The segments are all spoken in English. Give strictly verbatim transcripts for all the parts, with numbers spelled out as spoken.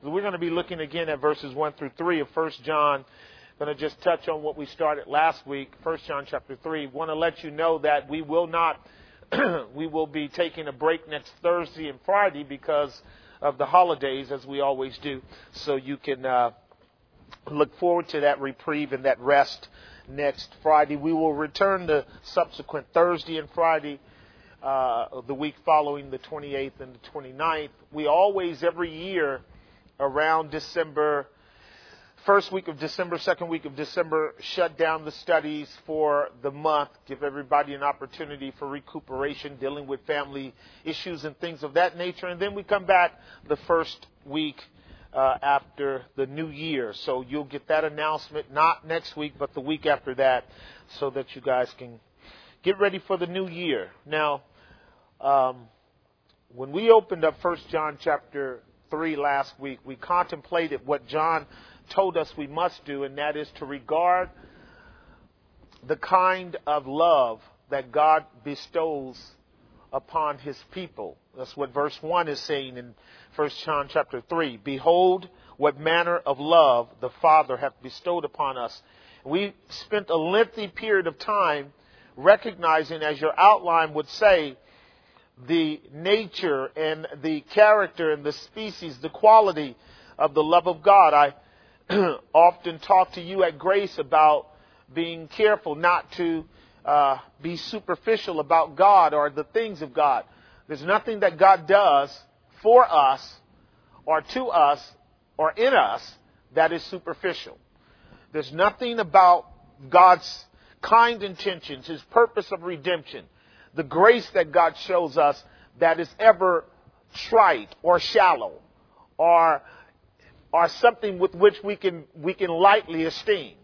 We're going to be looking again at verses one through three of First John. I'm going to just touch on what we started last week, First John chapter three. Want to let you know that we will not, we will be taking a break next Thursday and Friday because of the holidays, as we always do. So you can uh, look forward to that reprieve and that rest next Friday. We will return the subsequent Thursday and Friday, uh, the week following the twenty-eighth and the twenty-ninth. We always, every year, around December, first week of December, second week of December, shut down the studies for the month, give everybody an opportunity for recuperation, dealing with family issues and things of that nature. And then we come back the first week uh, after the new year. So you'll get that announcement, not next week, but the week after that, so that you guys can get ready for the new year. Now, um, when we opened up First John chapter three last week, we contemplated what John told us we must do, and that is to regard the kind of love that God bestows upon his people. That's what verse one is saying in First John chapter three. Behold, what manner of love the Father hath bestowed upon us. We spent a lengthy period of time recognizing, as your outline would say, the nature and the character and the species, the quality of the love of God. I often talk to you at Grace about being careful not to uh, be superficial about God or the things of God. There's nothing that God does for us or to us or in us that is superficial. There's nothing about God's kind intentions, his purpose of redemption, the grace that God shows us that is ever trite or shallow or or something with which we can we can lightly esteem.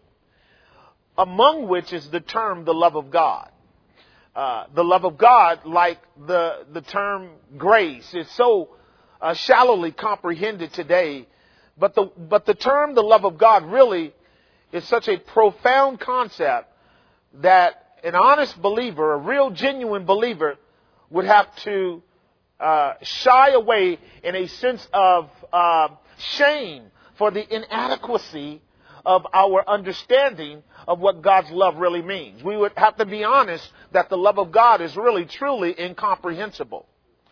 Among which is the term the love of God. Uh, the love of God, like the the term grace, is so uh, shallowly comprehended today. But the but the term the love of God really is such a profound concept that an honest believer, a real genuine believer, would have to uh, shy away in a sense of uh, shame for the inadequacy of our understanding of what God's love really means. We would have to be honest that the love of God is really, truly incomprehensible.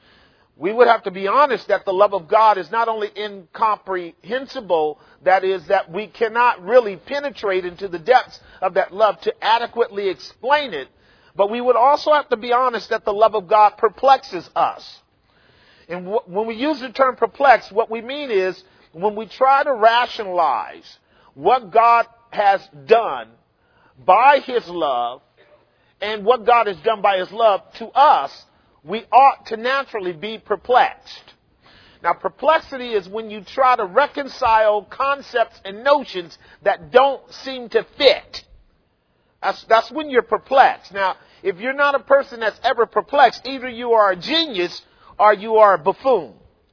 We would have to be honest that the love of God is not only incomprehensible, that is, that we cannot really penetrate into the depths of that love to adequately explain it, but we would also have to be honest that the love of God perplexes us. And w- when we use the term perplex, what we mean is when we try to rationalize what God has done by his love and what God has done by his love to us, we ought to naturally be perplexed. Now, perplexity is when you try to reconcile concepts and notions that don't seem to fit. That's, that's when you're perplexed. Now, if you're not a person that's ever perplexed, either you are a genius or you are a buffoon.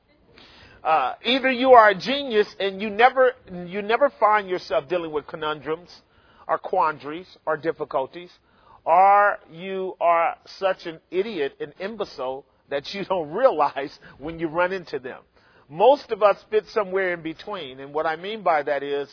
Uh, either you are a genius and you never, you never find yourself dealing with conundrums or quandaries or difficulties, or you are such an idiot, an imbecile, that you don't realize when you run into them. Most of us fit somewhere in between. And what I mean by that is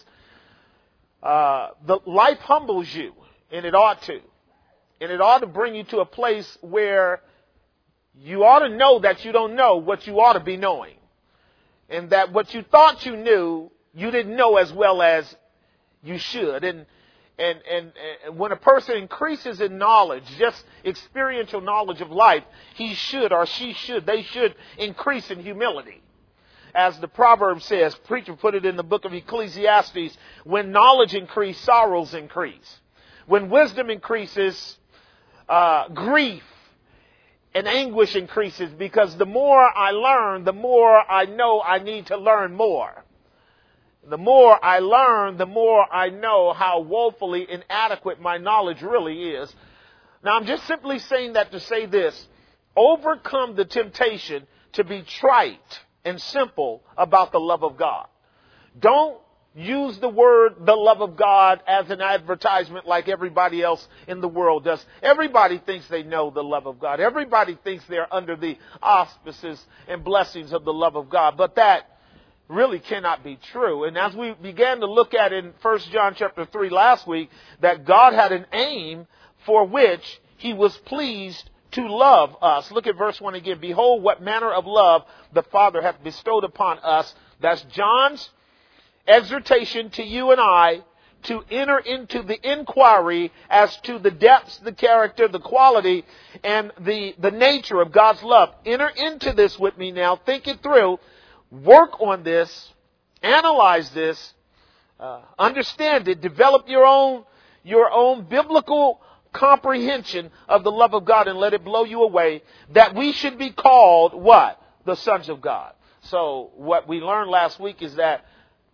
uh, the life humbles you, and it ought to. And it ought to bring you to a place where you ought to know that you don't know what you ought to be knowing. And that what you thought you knew, you didn't know as well as you should. And And, and, and when a person increases in knowledge, just experiential knowledge of life, he should or she should, they should increase in humility. As the proverb says, preacher put it in the book of Ecclesiastes, when knowledge increases, sorrows increase. When wisdom increases, uh, grief and anguish increases, because the more I learn, the more I know I need to learn more. The more I learn, the more I know how woefully inadequate my knowledge really is. Now, I'm just simply saying that to say this. Overcome the temptation to be trite and simple about the love of God. Don't use the word, the love of God, as an advertisement like everybody else in the world does. Everybody thinks they know the love of God. Everybody thinks they're under the auspices and blessings of the love of God. But that really cannot be true. And as we began to look at in First John chapter three last week, that God had an aim for which he was pleased to love us. Look at verse one again. Behold, what manner of love the Father hath bestowed upon us. That's John's exhortation to you and I to enter into the inquiry as to the depths, the character, the quality, and the, the nature of God's love. Enter into this with me now. Think it through. Work on this. Analyze this. Uh, understand it. Develop your own, your own biblical comprehension of the love of God and let it blow you away. That we should be called what? The sons of God. So what we learned last week is that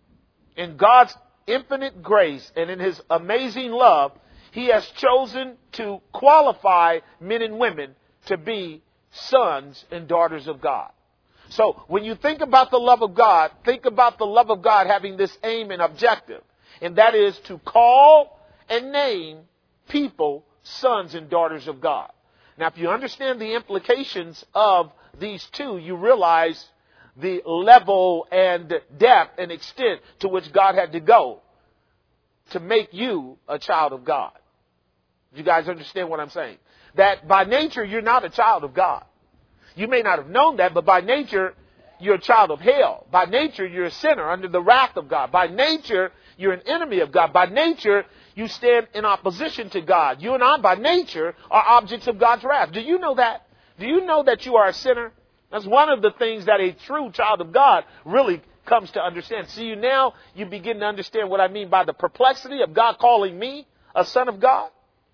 in God's infinite grace and in his amazing love, he has chosen to qualify men and women to be sons and daughters of God. So when you think about the love of God, think about the love of God having this aim and objective, and that is to call and name people sons and daughters of God. Now, if you understand the implications of these two, you realize the level and depth and extent to which God had to go to make you a child of God. You guys understand what I'm saying? That by nature, you're not a child of God. You may not have known that, but by nature, you're a child of hell. By nature, you're a sinner under the wrath of God. By nature, you're an enemy of God. By nature, you stand in opposition to God. You and I, by nature, are objects of God's wrath. Do you know that? Do you know that you are a sinner? That's one of the things that a true child of God really comes to understand. See, you now, you begin to understand what I mean by the perplexity of God calling me a son of God.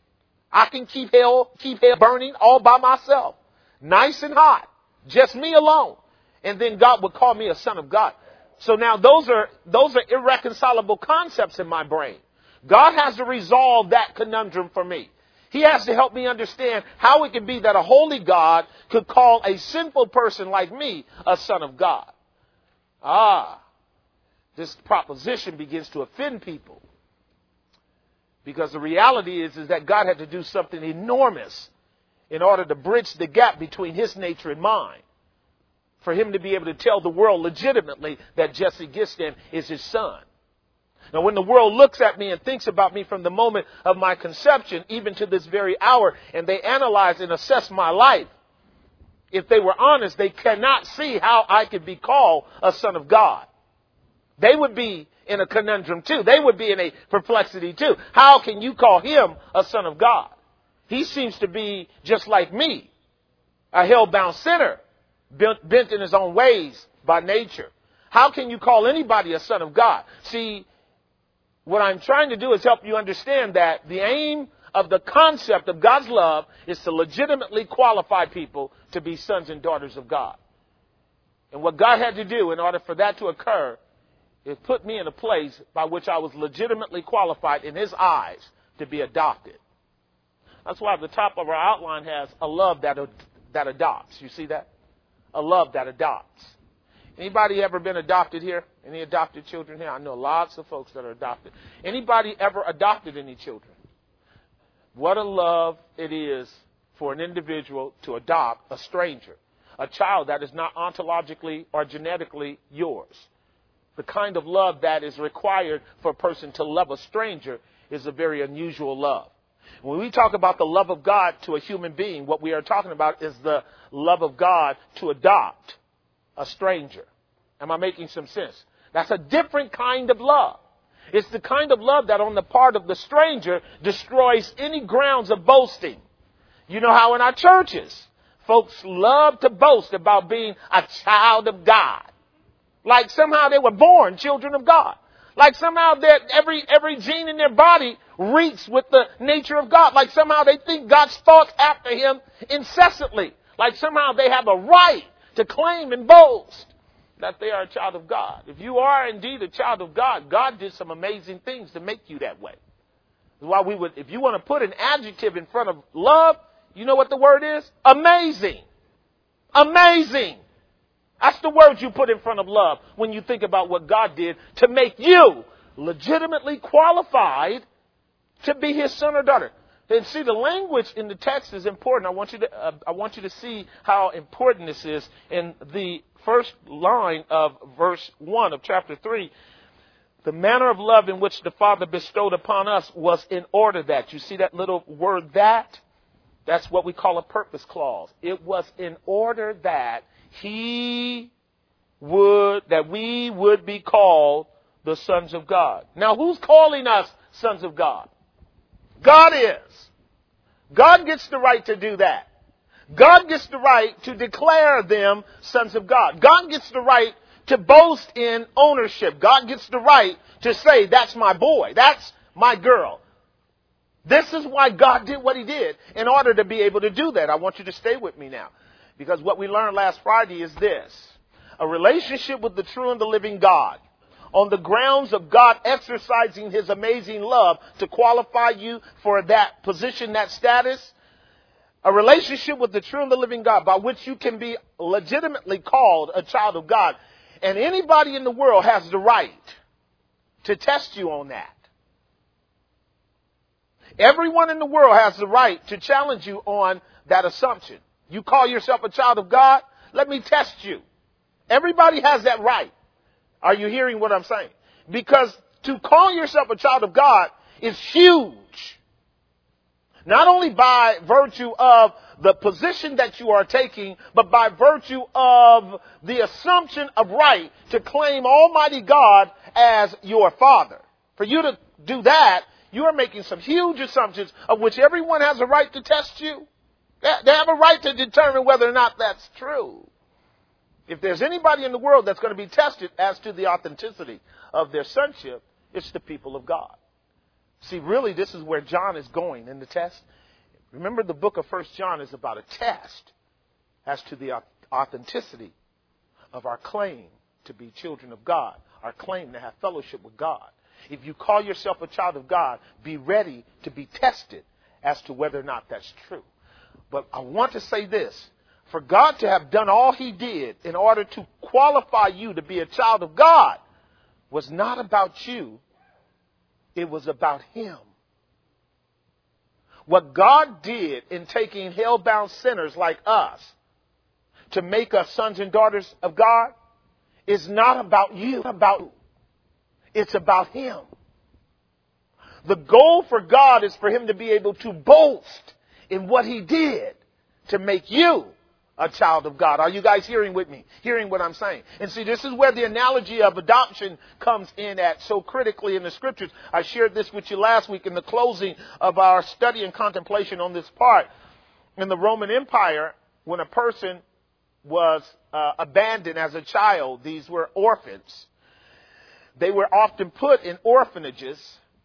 I can keep hell, keep hell burning all by myself. Nice and hot. Just me alone. And then God would call me a son of God. So now those are, those are irreconcilable concepts in my brain. God has to resolve that conundrum for me. He has to help me understand how it can be that a holy God could call a sinful person like me a son of God. Ah, this proposition begins to offend people. Because the reality is, is that God had to do something enormous in order to bridge the gap between his nature and mine. For him to be able to tell the world legitimately that Jesse Gistan is his son. Now, when the world looks at me and thinks about me from the moment of my conception, even to this very hour, and they analyze and assess my life, if they were honest, they cannot see how I could be called a son of God. They would be in a conundrum too. They would be in a perplexity too. How can you call him a son of God? He seems to be just like me, a hell-bound sinner, bent, bent in his own ways by nature. How can you call anybody a son of God? See, what I'm trying to do is help you understand that the aim of the concept of God's love is to legitimately qualify people to be sons and daughters of God. And what God had to do in order for that to occur is put me in a place by which I was legitimately qualified in his eyes to be adopted. That's why the top of our outline has a love that, that adopts. You see that? A love that adopts. Anybody ever been adopted here? Any adopted children here? I know lots of folks that are adopted. Anybody ever adopted any children? What a love it is for an individual to adopt a stranger, a child that is not ontologically or genetically yours. The kind of love that is required for a person to love a stranger is a very unusual love. When we talk about the love of God to a human being, what we are talking about is the love of God to adopt a stranger. Am I making some sense? That's a different kind of love. It's the kind of love that on the part of the stranger destroys any grounds of boasting. You know how in our churches, folks love to boast about being a child of God. Like somehow they were born children of God. Like somehow that every every gene in their body reeks with the nature of God. Like somehow they think God's thoughts after him incessantly. Like somehow they have a right to claim and boast that they are a child of God. If you are indeed a child of God, God did some amazing things to make you that way. That's why we would, if you want to put an adjective in front of love, you know what the word is? Amazing. Amazing. That's the word you put in front of love when you think about what God did to make you legitimately qualified to be his son or daughter. And see, the language in the text is important. I want you to, uh, I want you to see how important this is in the first line of verse one of chapter three, the manner of love in which the Father bestowed upon us was in order that. You see that little word that? That's what we call a purpose clause. It was in order that he would, that we would be called the sons of God. Now, who's calling us sons of God? God is. God gets the right to do that. God gets the right to declare them sons of God. God gets the right to boast in ownership. God gets the right to say, that's my boy, that's my girl. This is why God did what he did in order to be able to do that. I want you to stay with me now, because what we learned last Friday is this. A relationship with the true and the living God on the grounds of God exercising his amazing love to qualify you for that position, that status. A relationship with the true and the living God by which you can be legitimately called a child of God. And anybody in the world has the right to test you on that. Everyone in the world has the right to challenge you on that assumption. You call yourself a child of God? Let me test you. Everybody has that right. Are you hearing what I'm saying? Because to call yourself a child of God is huge. Not only by virtue of the position that you are taking, but by virtue of the assumption of right to claim Almighty God as your Father. For you to do that, you are making some huge assumptions of which everyone has a right to test you. They have a right to determine whether or not that's true. If there's anybody in the world that's going to be tested as to the authenticity of their sonship, it's the people of God. See, really, this is where John is going in the test. Remember, the book of First John is about a test as to the authenticity of our claim to be children of God, our claim to have fellowship with God. If you call yourself a child of God, be ready to be tested as to whether or not that's true. But I want to say this. For God to have done all he did in order to qualify you to be a child of God was not about you. It was about him. What God did in taking hell-bound sinners like us to make us sons and daughters of God is not about you. It's about you. It's about him. The goal for God is for him to be able to boast in what he did to make you a child of God. Are you guys hearing with me? Hearing what I'm saying? And see, this is where the analogy of adoption comes in at so critically in the scriptures. I shared this with you last week in the closing of our study and contemplation on this part. In the Roman Empire, when a person was uh, abandoned as a child, these were orphans. They were often put in orphanages.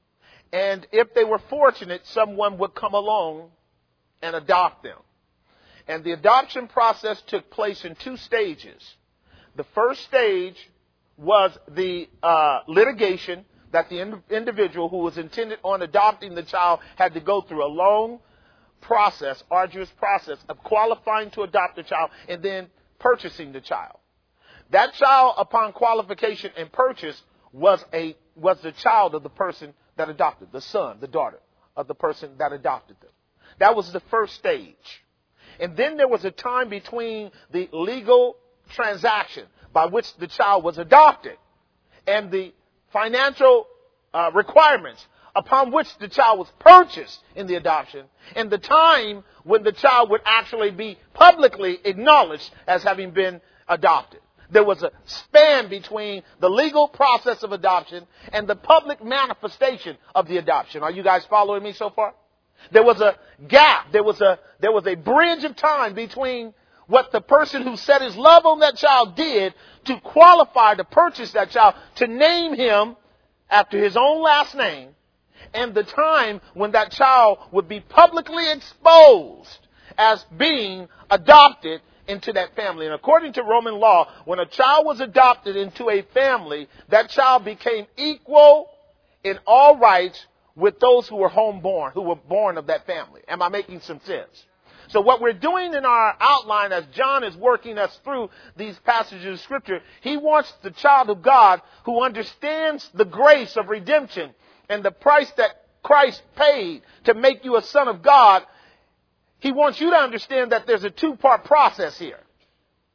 And if they were fortunate, someone would come along and adopt them. And the adoption process took place in two stages. The first stage was the uh, litigation that the in- individual who was intended on adopting the child had to go through. A long process, arduous process of qualifying to adopt the child and then purchasing the child. That child, upon qualification and purchase, was a was the child of the person that adopted, the son, the daughter of the person that adopted them. That was the first stage. And then there was a time between the legal transaction by which the child was adopted and the financial uh, requirements upon which the child was purchased in the adoption, and the time when the child would actually be publicly acknowledged as having been adopted. There was a span between the legal process of adoption and the public manifestation of the adoption. Are you guys following me so far? There was a gap. There was a, there was a bridge of time between what the person who set his love on that child did to qualify to purchase that child, to name him after his own last name, and the time when that child would be publicly exposed as being adopted into that family. And according to Roman law, when a child was adopted into a family, that child became equal in all rights with those who were homeborn, who were born of that family. Am I making some sense? So what we're doing in our outline as John is working us through these passages of Scripture, he wants the child of God who understands the grace of redemption and the price that Christ paid to make you a son of God. He wants you to understand that there's a two-part process here.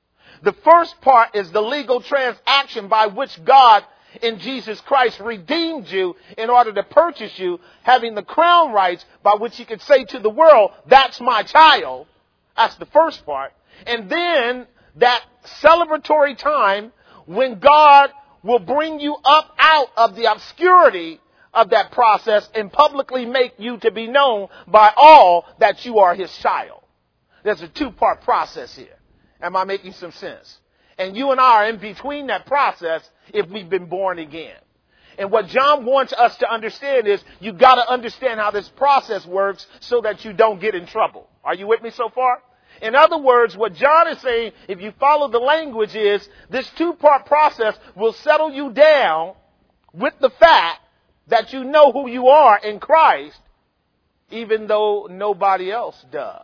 The first part is the legal transaction by which God in Jesus Christ redeemed you in order to purchase you, having the crown rights by which he could say to the world, that's my child. That's the first part. And then that celebratory time when God will bring you up out of the obscurity of that process and publicly make you to be known by all that you are his child. There's a two-part process here. Am I making some sense? And you and I are in between that process if we've been born again. And what John wants us to understand is you got to understand how this process works so that you don't get in trouble. Are you with me so far? In other words, what John is saying, if you follow the language, is this two-part process will settle you down with the fact that you know who you are in Christ, even though nobody else does.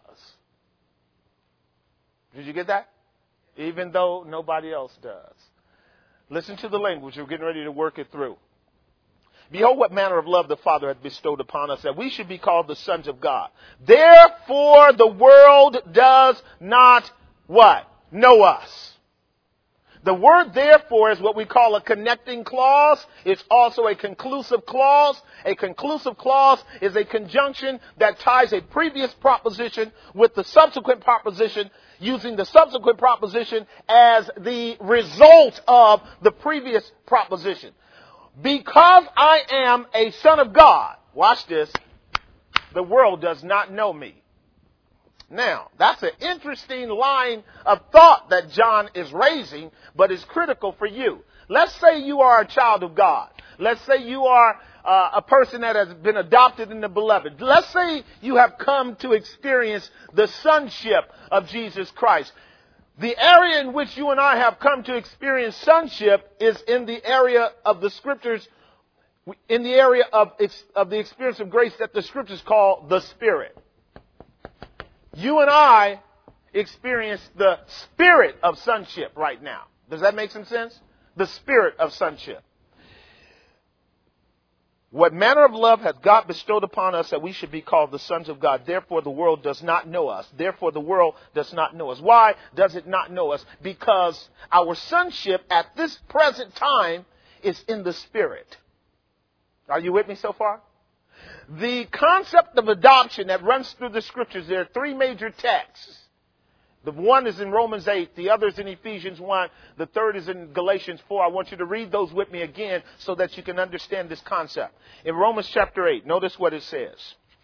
Did you get that? Even though nobody else does. Listen to the language. We're getting ready to work it through. Behold, what manner of love the Father hath bestowed upon us, that we should be called the sons of God. Therefore, the world does not what? Know us. The word therefore is what we call a connecting clause. It's also a conclusive clause. A conclusive clause is a conjunction that ties a previous proposition with the subsequent proposition, using the subsequent proposition as the result of the previous proposition. Because I am a son of God, watch this, the world does not know me. Now, that's an interesting line of thought that John is raising, but it's critical for you. Let's say you are a child of God. Let's say you are uh, a person that has been adopted in the beloved. Let's say you have come to experience the sonship of Jesus Christ. The area in which you and I have come to experience sonship is in the area of the scriptures, in the area of, of the experience of grace that the scriptures call the Spirit. You and I experience the spirit of sonship right now. Does that make some sense? The spirit of sonship. What manner of love hath God bestowed upon us that we should be called the sons of God? Therefore the world does not know us. Therefore the world does not know us. Why does it not know us? Because our sonship at this present time is in the Spirit. Are you with me so far? The concept of adoption that runs through the scriptures, there are three major texts. The one is in Romans eight, the other is in Ephesians one, the third is in Galatians four. I want you to read those with me again so that you can understand this concept. In Romans chapter eight, notice what it says.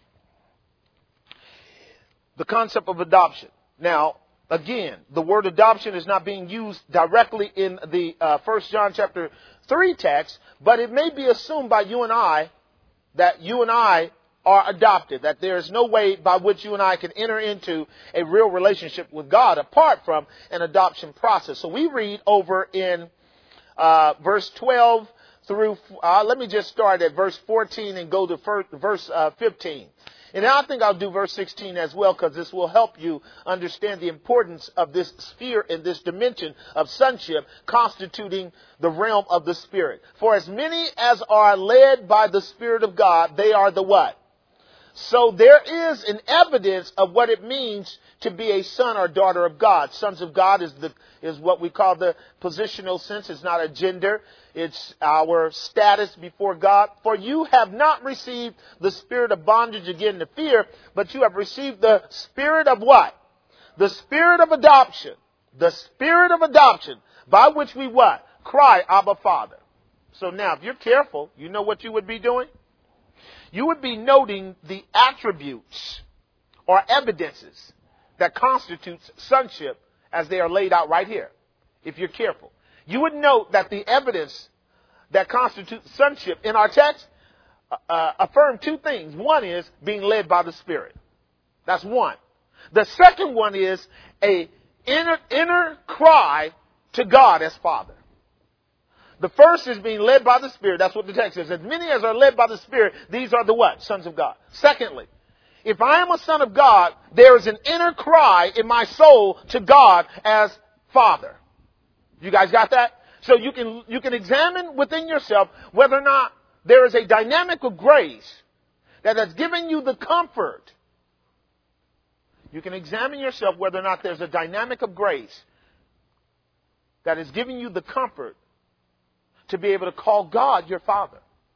The concept of adoption. Now, again, the word adoption is not being used directly in the uh, First John chapter three text, but it may be assumed by you and I that you and I are adopted, that there is no way by which you and I can enter into a real relationship with God apart from an adoption process. So we read over in uh, verse twelve through, uh, let me just start at verse fourteen and go to first, verse uh, fifteen. And I think I'll do verse sixteen as well, because this will help you understand the importance of this sphere and this dimension of sonship constituting the realm of the Spirit. For as many as are led by the Spirit of God, they are the what? So there is an evidence of what it means to be a son or daughter of God. Sons of God is the is what we call the positional sense. It's not a gender. It's our status before God. For you have not received the spirit of bondage again to fear, but you have received the spirit of what? The spirit of adoption. The spirit of adoption by which we what? Cry, Abba, Father. So now, if you're careful, you know what you would be doing? You would be noting the attributes or evidences that constitutes sonship as they are laid out right here, if you're careful. You would note that the evidence that constitutes sonship in our text uh, affirm two things. One is being led by the Spirit. That's one. The second one is a inner, inner cry to God as Father. The first is being led by the Spirit. That's what the text says. As many as are led by the Spirit, these are the what? Sons of God. Secondly, if I am a son of God, there is an inner cry in my soul to God as Father. You guys got that? So you can, you can examine within yourself whether or not there is a dynamic of grace that has given you the comfort. You can examine yourself whether or not there's a dynamic of grace that is giving you the comfort to be able to call God your Father.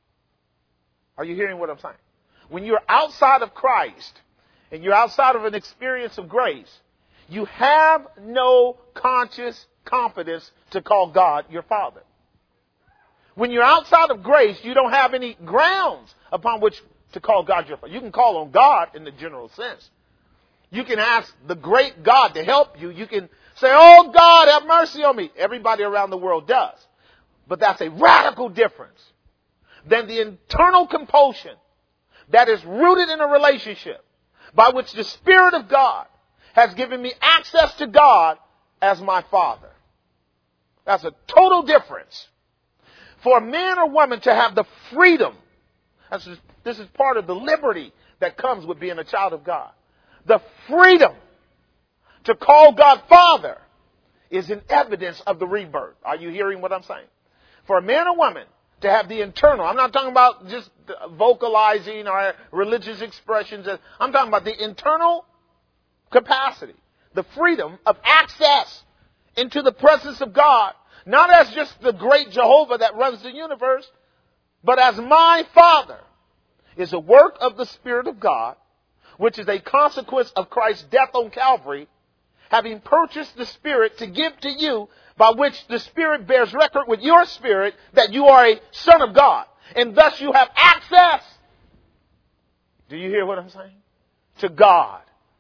Are you hearing what I'm saying? When you're outside of Christ and you're outside of an experience of grace, you have no conscious confidence to call God your Father. When you're outside of grace, you don't have any grounds upon which to call God your Father. You can call on God in the general sense. You can ask the great God to help you. You can say, oh God, have mercy on me. Everybody around the world does. But that's a radical difference than the internal compulsion that is rooted in a relationship by which the Spirit of God has given me access to God as my Father. That's a total difference. For a man or woman to have the freedom, this is, this is part of the liberty that comes with being a child of God. The freedom to call God Father is an evidence of the rebirth. Are you hearing what I'm saying? For a man or woman to have the internal, I'm not talking about just vocalizing or religious expressions. I'm talking about the internal capacity, the freedom of access into the presence of God, not as just the great Jehovah that runs the universe, but as my Father, is a work of the Spirit of God, which is a consequence of Christ's death on Calvary, having purchased the Spirit to give to you, by which the Spirit bears record with your spirit that you are a son of God. And thus you have access. Do you hear what I'm saying? To God.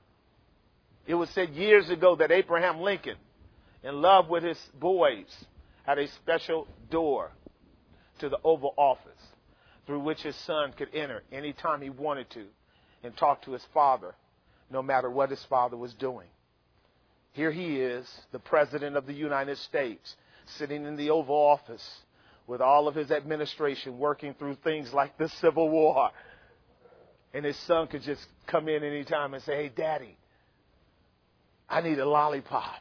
It was said years ago that Abraham Lincoln, in love with his boys, had a special door to the Oval Office through which his son could enter anytime he wanted to and talk to his father, no matter what his father was doing. Here he is, the President of the United States, sitting in the Oval Office with all of his administration working through things like the Civil War. And his son could just come in anytime and say, hey, Daddy, I need a lollipop.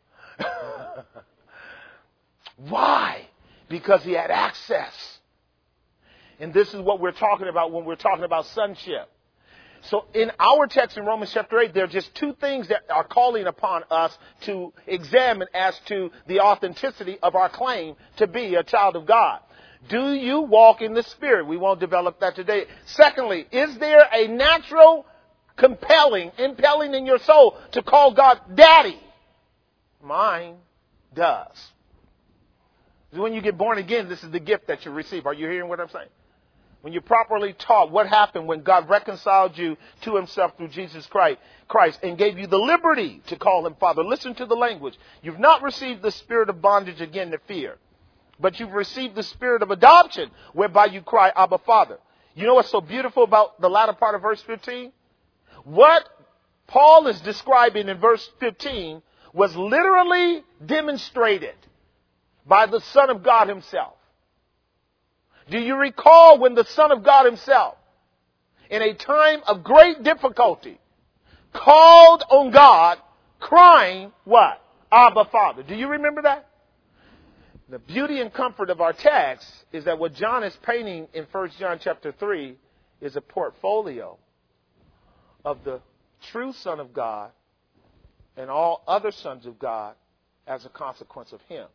Why? Because he had access. And this is what we're talking about when we're talking about sonship. So in our text in Romans chapter eight, there are just two things that are calling upon us to examine as to the authenticity of our claim to be a child of God. Do you walk in the Spirit? We won't develop that today. Secondly, is there a natural compelling, impelling in your soul to call God Daddy? Mine does. When you get born again, this is the gift that you receive. Are you hearing what I'm saying? When you're properly taught what happened when God reconciled you to himself through Jesus Christ, Christ and gave you the liberty to call him Father. Listen to the language. You've not received the spirit of bondage again to fear, but you've received the spirit of adoption, whereby you cry, Abba, Father. You know what's so beautiful about the latter part of verse fifteen? What Paul is describing in verse fifteen was literally demonstrated by the Son of God himself. Do you recall when the Son of God himself, in a time of great difficulty, called on God, crying, what? Abba, Father. Do you remember that? The beauty and comfort of our text is that what John is painting in First John chapter three is a portfolio of the true Son of God and all other sons of God as a consequence of him.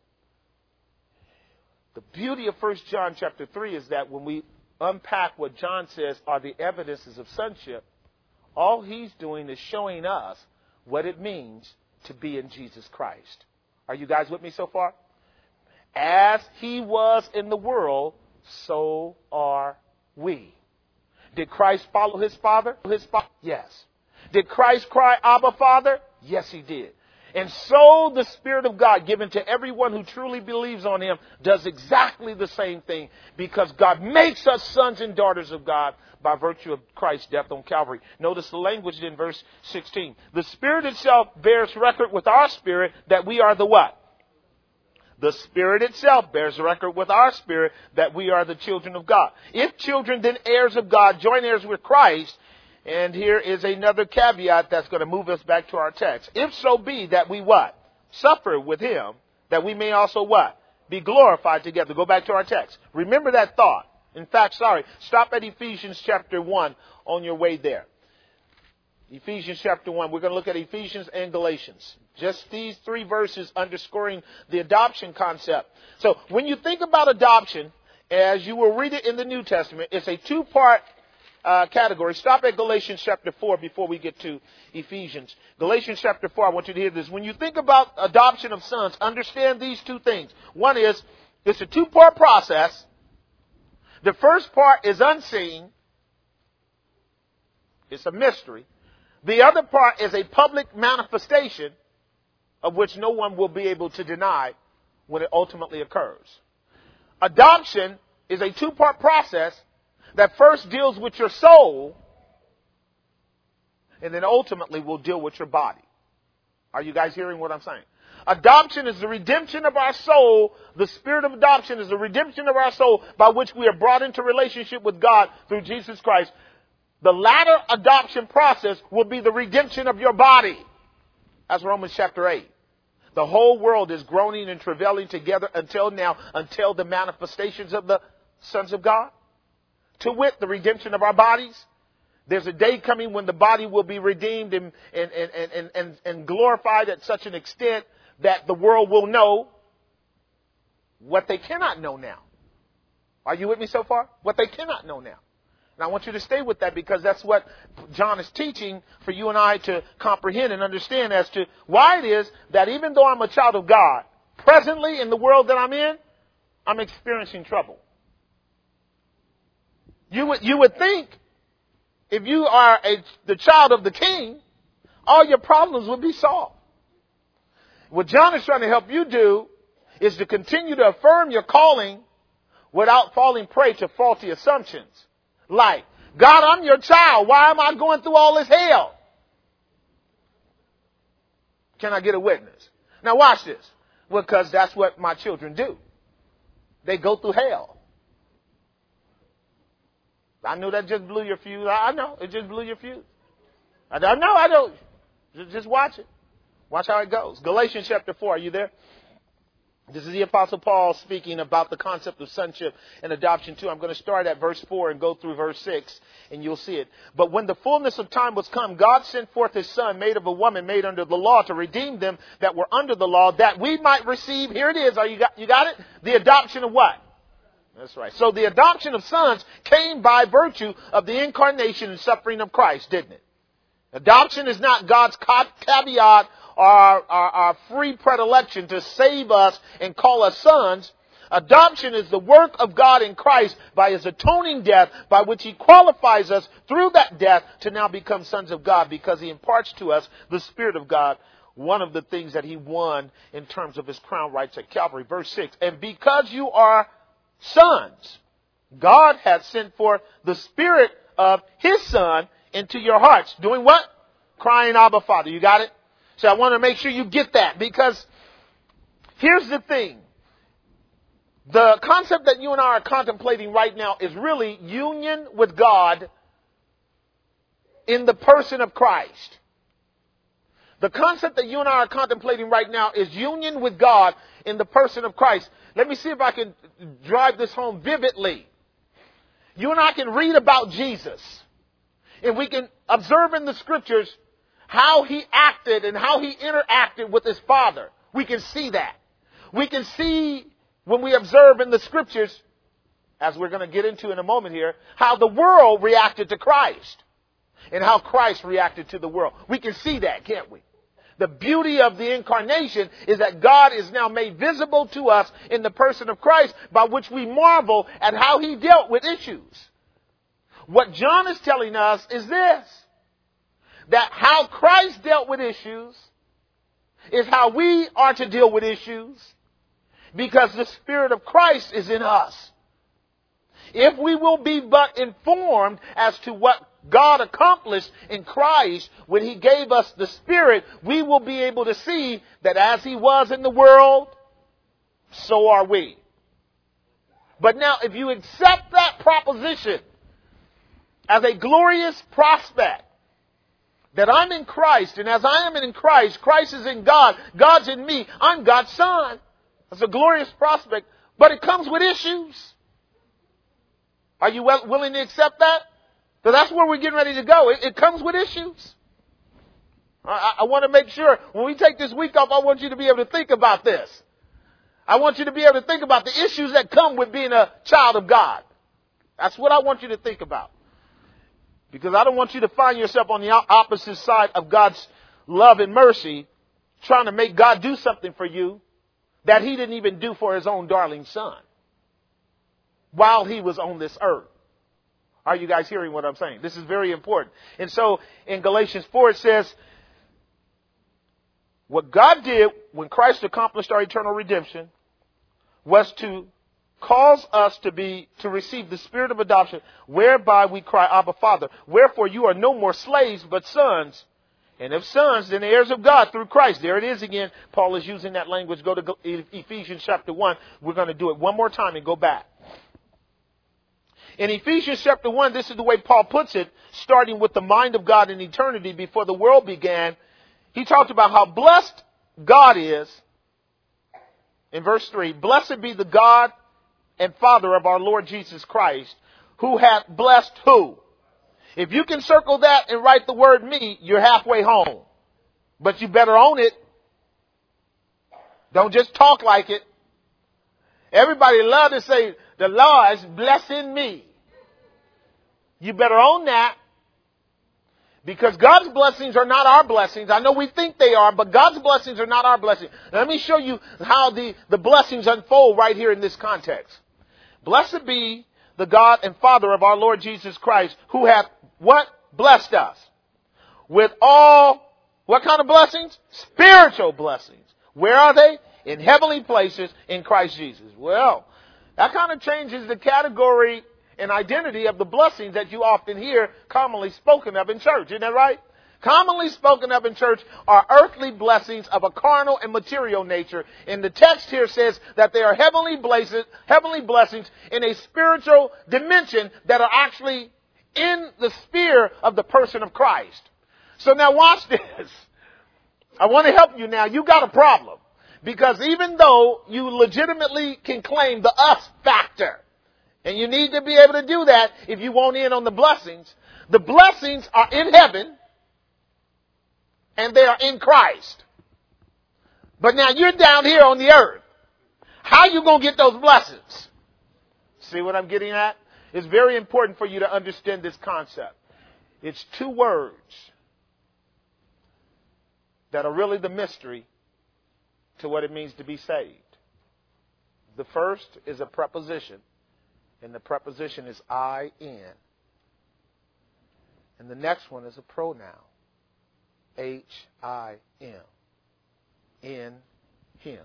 The beauty of First John chapter three is that when we unpack what John says are the evidences of sonship, all he's doing is showing us what it means to be in Jesus Christ. Are you guys with me so far? As he was in the world, so are we. Did Christ follow his Father? His Father? Yes. Did Christ cry, Abba, Father? Yes, he did. And so the Spirit of God given to everyone who truly believes on him does exactly the same thing, because God makes us sons and daughters of God by virtue of Christ's death on Calvary. Notice the language in verse sixteen. The Spirit itself bears record with our spirit that we are the what? The Spirit itself bears record with our spirit that we are the children of God. If children, then heirs of God, joint heirs with Christ. And here is another caveat that's going to move us back to our text. If so be that we what? Suffer with him, that we may also what? Be glorified together. Go back to our text. Remember that thought. In fact, sorry, stop at Ephesians chapter one on your way there. Ephesians chapter one. We're going to look at Ephesians and Galatians. Just these three verses underscoring the adoption concept. So when you think about adoption, as you will read it in the New Testament, it's a two-part uh, category. Stop at Galatians chapter four before we get to Ephesians. Galatians chapter four, I want you to hear this. When you think about adoption of sons, understand these two things. One is, it's a two-part process. The first part is unseen. It's a mystery. The other part is a public manifestation of which no one will be able to deny when it ultimately occurs. Adoption is a two-part process that first deals with your soul and then ultimately will deal with your body. Are you guys hearing what I'm saying? Adoption is the redemption of our soul. The spirit of adoption is the redemption of our soul by which we are brought into relationship with God through Jesus Christ. The latter adoption process will be the redemption of your body. That's Romans chapter eight. The whole world is groaning and travailing together until now, until the manifestations of the sons of God. To wit, the redemption of our bodies. There's a day coming when the body will be redeemed and, and, and, and, and, and glorified at such an extent that the world will know what they cannot know now. Are you with me so far? What they cannot know now. And I want you to stay with that because that's what John is teaching for you and I to comprehend and understand as to why it is that even though I'm a child of God, presently in the world that I'm in, I'm experiencing trouble. You would, you would think if you are a, the child of the King, all your problems would be solved. What John is trying to help you do is to continue to affirm your calling without falling prey to faulty assumptions. Like, God, I'm your child. Why am I going through all this hell? Can I get a witness? Now watch this. Well, because that's what my children do. They go through hell. I know that just blew your fuse. I know. It just blew your fuse. I don't know. I don't. Just watch it. Watch how it goes. Galatians chapter four. Are you there? This is the Apostle Paul speaking about the concept of sonship and adoption too. I'm going to start at verse four and go through verse six, and you'll see it. But when the fullness of time was come, God sent forth his Son, made of a woman, made under the law, to redeem them that were under the law, that we might receive, here it is, are you got, you got it? The adoption of what? That's right. So the adoption of sons came by virtue of the incarnation and suffering of Christ, didn't it? Adoption is not God's caveat or our, our, our free predilection to save us and call us sons. Adoption is the work of God in Christ by his atoning death, by which he qualifies us through that death to now become sons of God, because he imparts to us the Spirit of God, one of the things that he won in terms of his crown rights at Calvary. Verse six, and because you are sons, God hath sent forth the Spirit of his Son into your hearts. Doing what? Crying, Abba, Father. You got it? So I want to make sure you get that, because here's the thing. The concept that you and I are contemplating right now is really union with God in the person of Christ. The concept that you and I are contemplating right now is union with God in the person of Christ. Let me see if I can drive this home vividly. You and I can read about Jesus, and we can observe in the scriptures how he acted and how he interacted with his Father. We can see that. We can see when we observe in the scriptures, as we're going to get into in a moment here, how the world reacted to Christ and how Christ reacted to the world. We can see that, can't we? The beauty of the incarnation is that God is now made visible to us in the person of Christ, by which we marvel at how he dealt with issues. What John is telling us is this, that how Christ dealt with issues is how we are to deal with issues, because the Spirit of Christ is in us. If we will be but informed as to what God accomplished in Christ when he gave us the Spirit, we will be able to see that as he was in the world, so are we. But now, if you accept that proposition as a glorious prospect, that I'm in Christ, and as I am in Christ, Christ is in God, God's in me, I'm God's son. That's a glorious prospect, but it comes with issues. Are you well, willing to accept that? So that's where we're getting ready to go. It, it comes with issues. I, I want to make sure when we take this week off, I want you to be able to think about this. I want you to be able to think about the issues that come with being a child of God. That's what I want you to think about. Because I don't want you to find yourself on the opposite side of God's love and mercy, trying to make God do something for you that he didn't even do for his own darling son while he was on this earth. Are you guys hearing what I'm saying? This is very important. And so in Galatians four, it says, what God did when Christ accomplished our eternal redemption was to cause us to be, to receive the spirit of adoption, whereby we cry, Abba, Father. Wherefore you are no more slaves, but sons. And if sons, then heirs of God through Christ. There it is again. Paul is using that language. Go to Ephesians chapter one. We're going to do it one more time and go back. In Ephesians chapter one, this is the way Paul puts it, starting with the mind of God in eternity before the world began. He talked about how blessed God is. In verse three, blessed be the God and Father of our Lord Jesus Christ, who hath blessed who? If you can circle that and write the word me, you're halfway home. But you better own it. Don't just talk like it. Everybody love to say, the Lord is blessing me. You better own that. Because God's blessings are not our blessings. I know we think they are, but God's blessings are not our blessings. Let me show you how the, the blessings unfold right here in this context. Blessed be the God and Father of our Lord Jesus Christ, who hath what? Blessed us with all, what kind of blessings? Spiritual blessings. Where are they? In heavenly places in Christ Jesus. Well, that kind of changes the category and identity of the blessings that you often hear commonly spoken of in church. Isn't that right? Commonly spoken of in church are earthly blessings of a carnal and material nature. And the text here says that they are heavenly blessings, heavenly blessings in a spiritual dimension that are actually in the sphere of the person of Christ. So now watch this. I want to help you now. You got a problem. Because even though you legitimately can claim the us factor, and you need to be able to do that if you want in on the blessings, the blessings are in heaven and they are in Christ. But now you're down here on the earth. How are you going to get those blessings? See what I'm getting at? It's very important for you to understand this concept. It's two words that are really the mystery to what it means to be saved. The first is a preposition, and the preposition is I N. And the next one is a pronoun, H I M. In Him.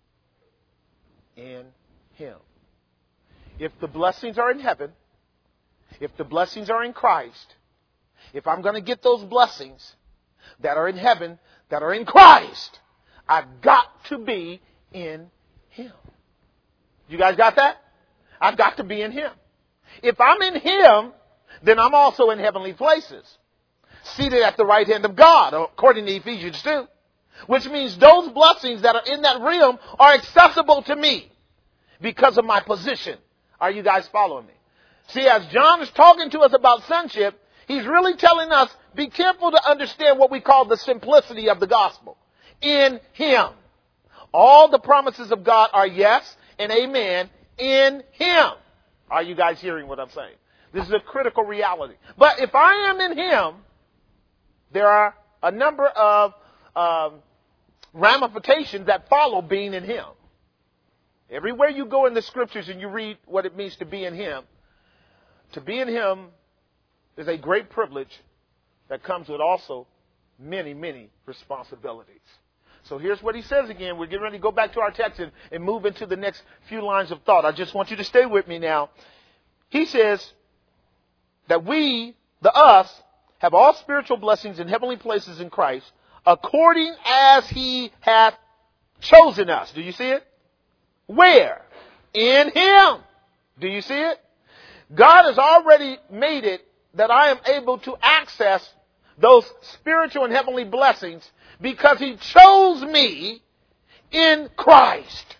In Him. If the blessings are in heaven, if the blessings are in Christ, if I'm going to get those blessings that are in heaven, that are in Christ, I've got to be in Him. You guys got that? I've got to be in Him. If I'm in Him, then I'm also in heavenly places, seated at the right hand of God, according to Ephesians two. Which means those blessings that are in that realm are accessible to me because of my position. Are you guys following me? See, as John is talking to us about sonship, he's really telling us, be careful to understand what we call the simplicity of the gospel. In Him. All the promises of God are yes and amen in Him. Are you guys hearing what I'm saying? This is a critical reality. But if I am in Him, there are a number of um, ramifications that follow being in Him. Everywhere you go in the scriptures and you read what it means to be in Him, to be in Him is a great privilege that comes with also many, many responsibilities. So here's what he says again. We're getting ready to go back to our text and, and move into the next few lines of thought. I just want you to stay with me now. He says that we, the us, have all spiritual blessings in heavenly places in Christ, according as He hath chosen us. Do you see it? Where? In Him. Do you see it? God has already made it that I am able to access those spiritual and heavenly blessings because He chose me in Christ.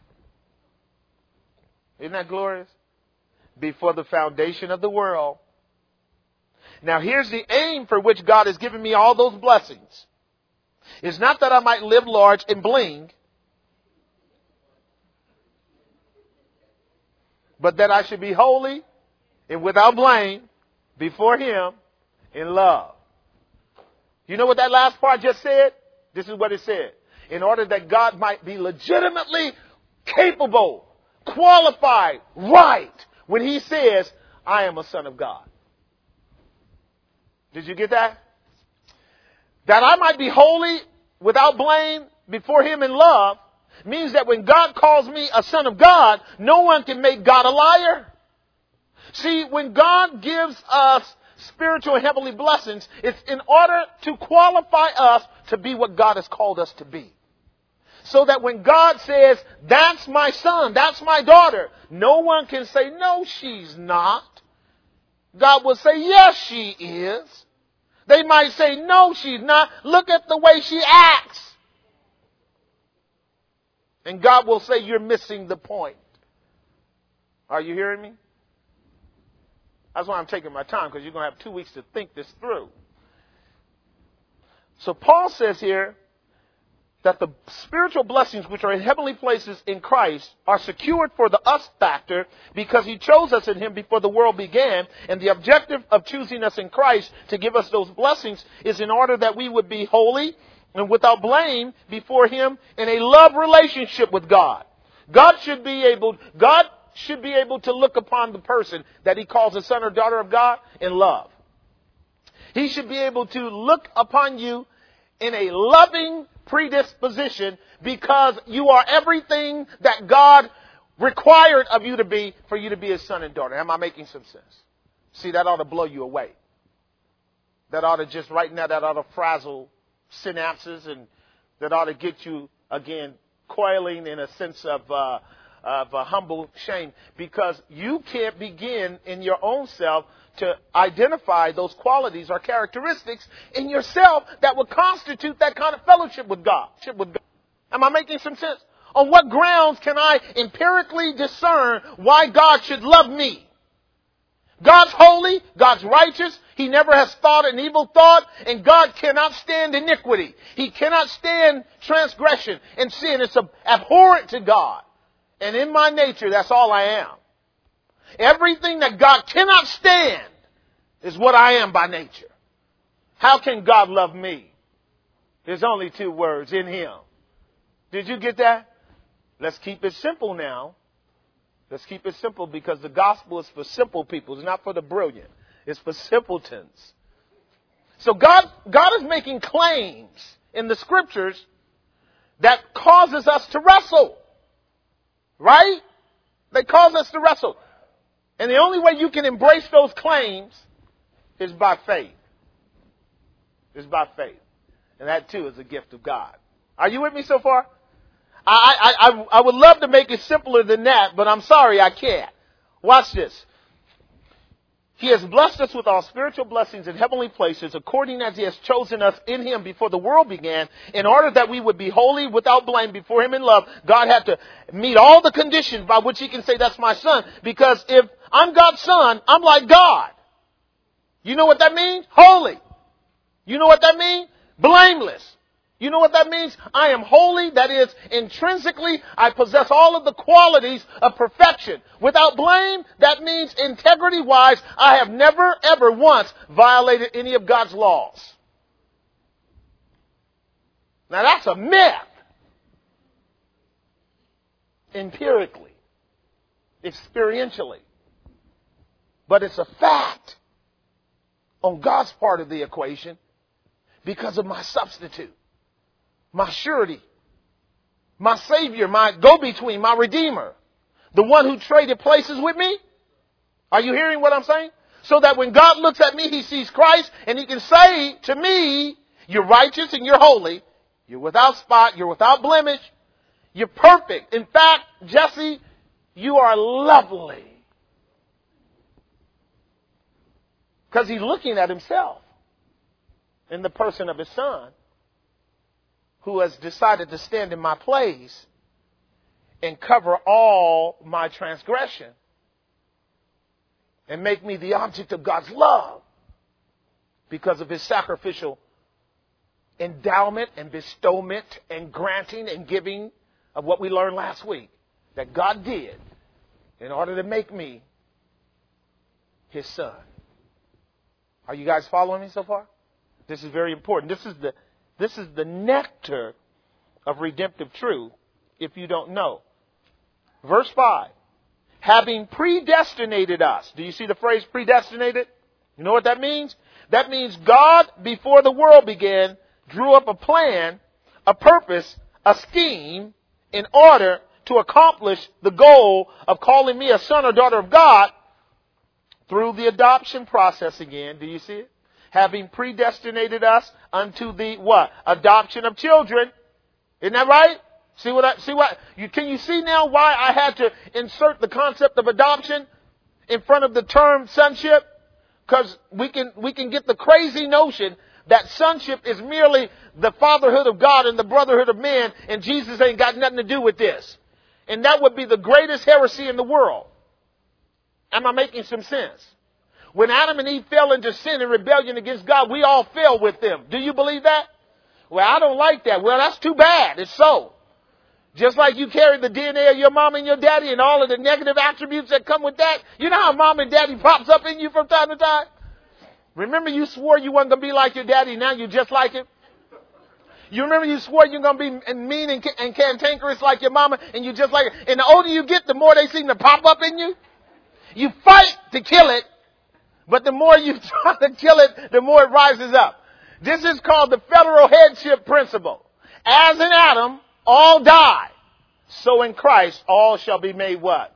Isn't that glorious? Before the foundation of the world. Now here's the aim for which God has given me all those blessings. is not that I might live large and bling, but that I should be holy and without blame before him in love. You know what that last part just said? This is what it said. In order that God might be legitimately capable, qualified, right, when he says, I am a son of God. Did you get that? That I might be holy without blame before him in love means that when God calls me a son of God, no one can make God a liar. See, when God gives us spiritual and heavenly blessings, it's in order to qualify us to be what God has called us to be. So that when God says, that's my son, that's my daughter, no one can say, no, she's not. God will say, yes, she is. They might say, no, she's not. Look at the way she acts. And God will say, you're missing the point. Are you hearing me? That's why I'm taking my time, because you're going to have two weeks to think this through. So Paul says here that the spiritual blessings which are in heavenly places in Christ are secured for the us factor because he chose us in him before the world began. And the objective of choosing us in Christ to give us those blessings is in order that we would be holy and without blame before him in a love relationship with God. God should be able, God should be able to look upon the person that he calls a son or daughter of God in love. He should be able to look upon you in a loving predisposition because you are everything that God required of you to be for you to be his son and daughter. Am I making some sense? See, that ought to blow you away. That ought to just right now, that ought to frazzle synapses, and that ought to get you, again, coiling in a sense of uh, of uh, humble shame, because you can't begin in your own self to identify those qualities or characteristics in yourself that would constitute that kind of fellowship with God. With God. Am I making some sense? On what grounds can I empirically discern why God should love me? God's holy, God's righteous, he never has thought an evil thought, and God cannot stand iniquity. He cannot stand transgression and sin. It's abhorrent to God. And in my nature, that's all I am. Everything that God cannot stand is what I am by nature. How can God love me? There's only two words: in him. Did you get that? Let's keep it simple now. Let's keep it simple, because the gospel is for simple people. It's not for the brilliant. It's for simpletons. So God, God is making claims in the scriptures that causes us to wrestle. Right? They cause us to wrestle. And the only way you can embrace those claims is by faith. Is by faith. And that too is a gift of God. Are you with me so far? I, I, I, I would love to make it simpler than that, but I'm sorry, I can't. Watch this. He has blessed us with all spiritual blessings in heavenly places, according as he has chosen us in him before the world began, in order that we would be holy without blame before him in love. God had to meet all the conditions by which he can say, that's my son. Because if I'm God's son, I'm like God. You know what that means? Holy. You know what that means? Blameless. You know what that means? I am holy. That is, intrinsically, I possess all of the qualities of perfection. Without blame, that means integrity-wise, I have never, ever once violated any of God's laws. Now that's a myth. Empirically. Experientially. But it's a fact on God's part of the equation because of my substitute. My surety, my Savior, my go-between, my Redeemer, the one who traded places with me. Are you hearing what I'm saying? So that when God looks at me, he sees Christ, and he can say to me, you're righteous and you're holy. You're without spot. You're without blemish. You're perfect. In fact, Jesse, you are lovely. Because he's looking at himself in the person of his son, who has decided to stand in my place and cover all my transgression and make me the object of God's love because of his sacrificial endowment and bestowment and granting and giving of what we learned last week that God did in order to make me his son. Are you guys following me so far? This is very important. This is the this is the nectar of redemptive truth if you don't know. Verse five. Having predestinated us. Do you see the phrase predestinated? You know what that means? That means God, before the world began, drew up a plan, a purpose, a scheme in order to accomplish the goal of calling me a son or daughter of God through the adoption process again. Do you see it? Having predestinated us unto the what? Adoption of children. Isn't that right? See what I, see what, you, can you see now why I had to insert the concept of adoption in front of the term sonship? Because we can, we can get the crazy notion that sonship is merely the fatherhood of God and the brotherhood of men, and Jesus ain't got nothing to do with this. And that would be the greatest heresy in the world. Am I making some sense? When Adam and Eve fell into sin and rebellion against God, we all fell with them. Do you believe that? Well, I don't like that. Well, that's too bad. It's so. Just like you carry the D N A of your mom and your daddy and all of the negative attributes that come with that. You know how mom and daddy pops up in you from time to time? Remember you swore you weren't going to be like your daddy. Now you're just like him. You remember you swore you're going to be mean and, and cantankerous like your mama, and you just like it. And the older you get, the more they seem to pop up in you. You fight to kill it, but the more you try to kill it, the more it rises up. This is called the federal headship principle. As in Adam, all die. So in Christ, all shall be made what?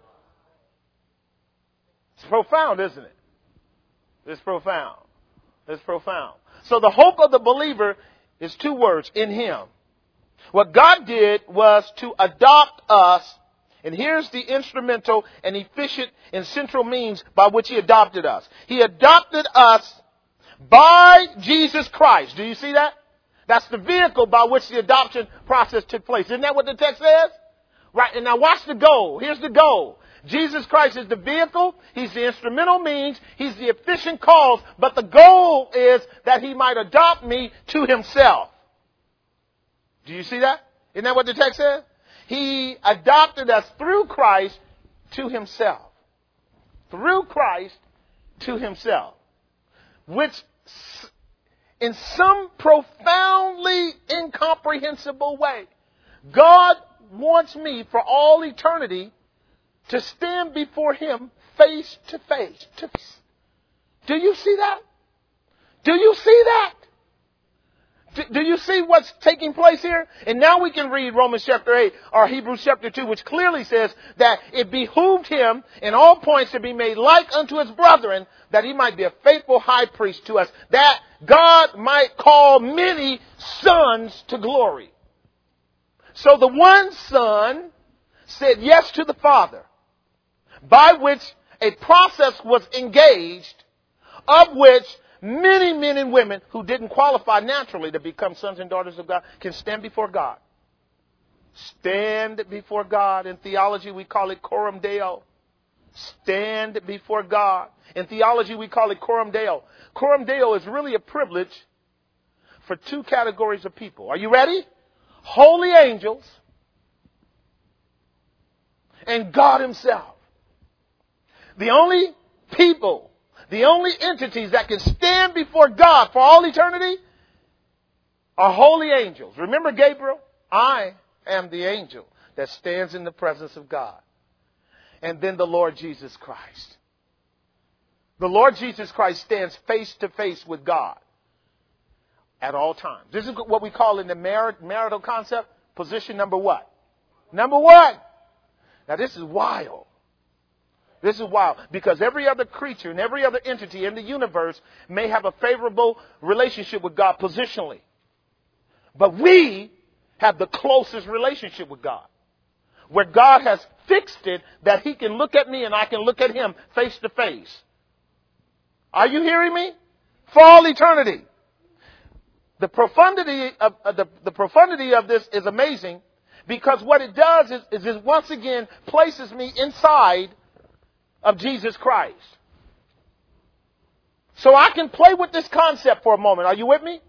It's profound, isn't it? It's profound. It's profound. So the hope of the believer is two words, in him. What God did was to adopt us. And here's the instrumental and efficient and central means by which he adopted us. He adopted us by Jesus Christ. Do you see that? That's the vehicle by which the adoption process took place. Isn't that what the text says? Right. And now watch the goal. Here's the goal. Jesus Christ is the vehicle. He's the instrumental means. He's the efficient cause. But the goal is that he might adopt me to himself. Do you see that? Isn't that what the text says? He adopted us through Christ to himself. Through Christ to himself. Which in some profoundly incomprehensible way, God wants me for all eternity to stand before him face to face. To face. Do you see that? Do you see that? Do, do you see what's taking place here? And now we can read Romans chapter eight or Hebrews chapter two, which clearly says that it behooved him in all points to be made like unto his brethren, that he might be a faithful high priest to us, that God might call many sons to glory. So the one son said yes to the Father, by which a process was engaged, of which many men and women who didn't qualify naturally to become sons and daughters of God can stand before God. Stand before God. In theology, we call it coram Deo. Stand before God. In theology, we call it coram Deo. Coram Deo is really a privilege for two categories of people. Are you ready? Holy angels and God himself. The only people, the only entities that can stand before God for all eternity are holy angels. Remember Gabriel? I am the angel that stands in the presence of God. And then the Lord Jesus Christ. The Lord Jesus Christ stands face to face with God at all times. This is what we call in the mar- marital concept, position number what? Number one. Now this is wild. This is wild because every other creature and every other entity in the universe may have a favorable relationship with God positionally. But we have the closest relationship with God, where God has fixed it that he can look at me and I can look at him face to face. Are you hearing me? For all eternity. The profundity of uh, the, the profundity of this is amazing because what it does is, is it once again places me inside of Jesus Christ. So I can play with this concept for a moment. Are you with me?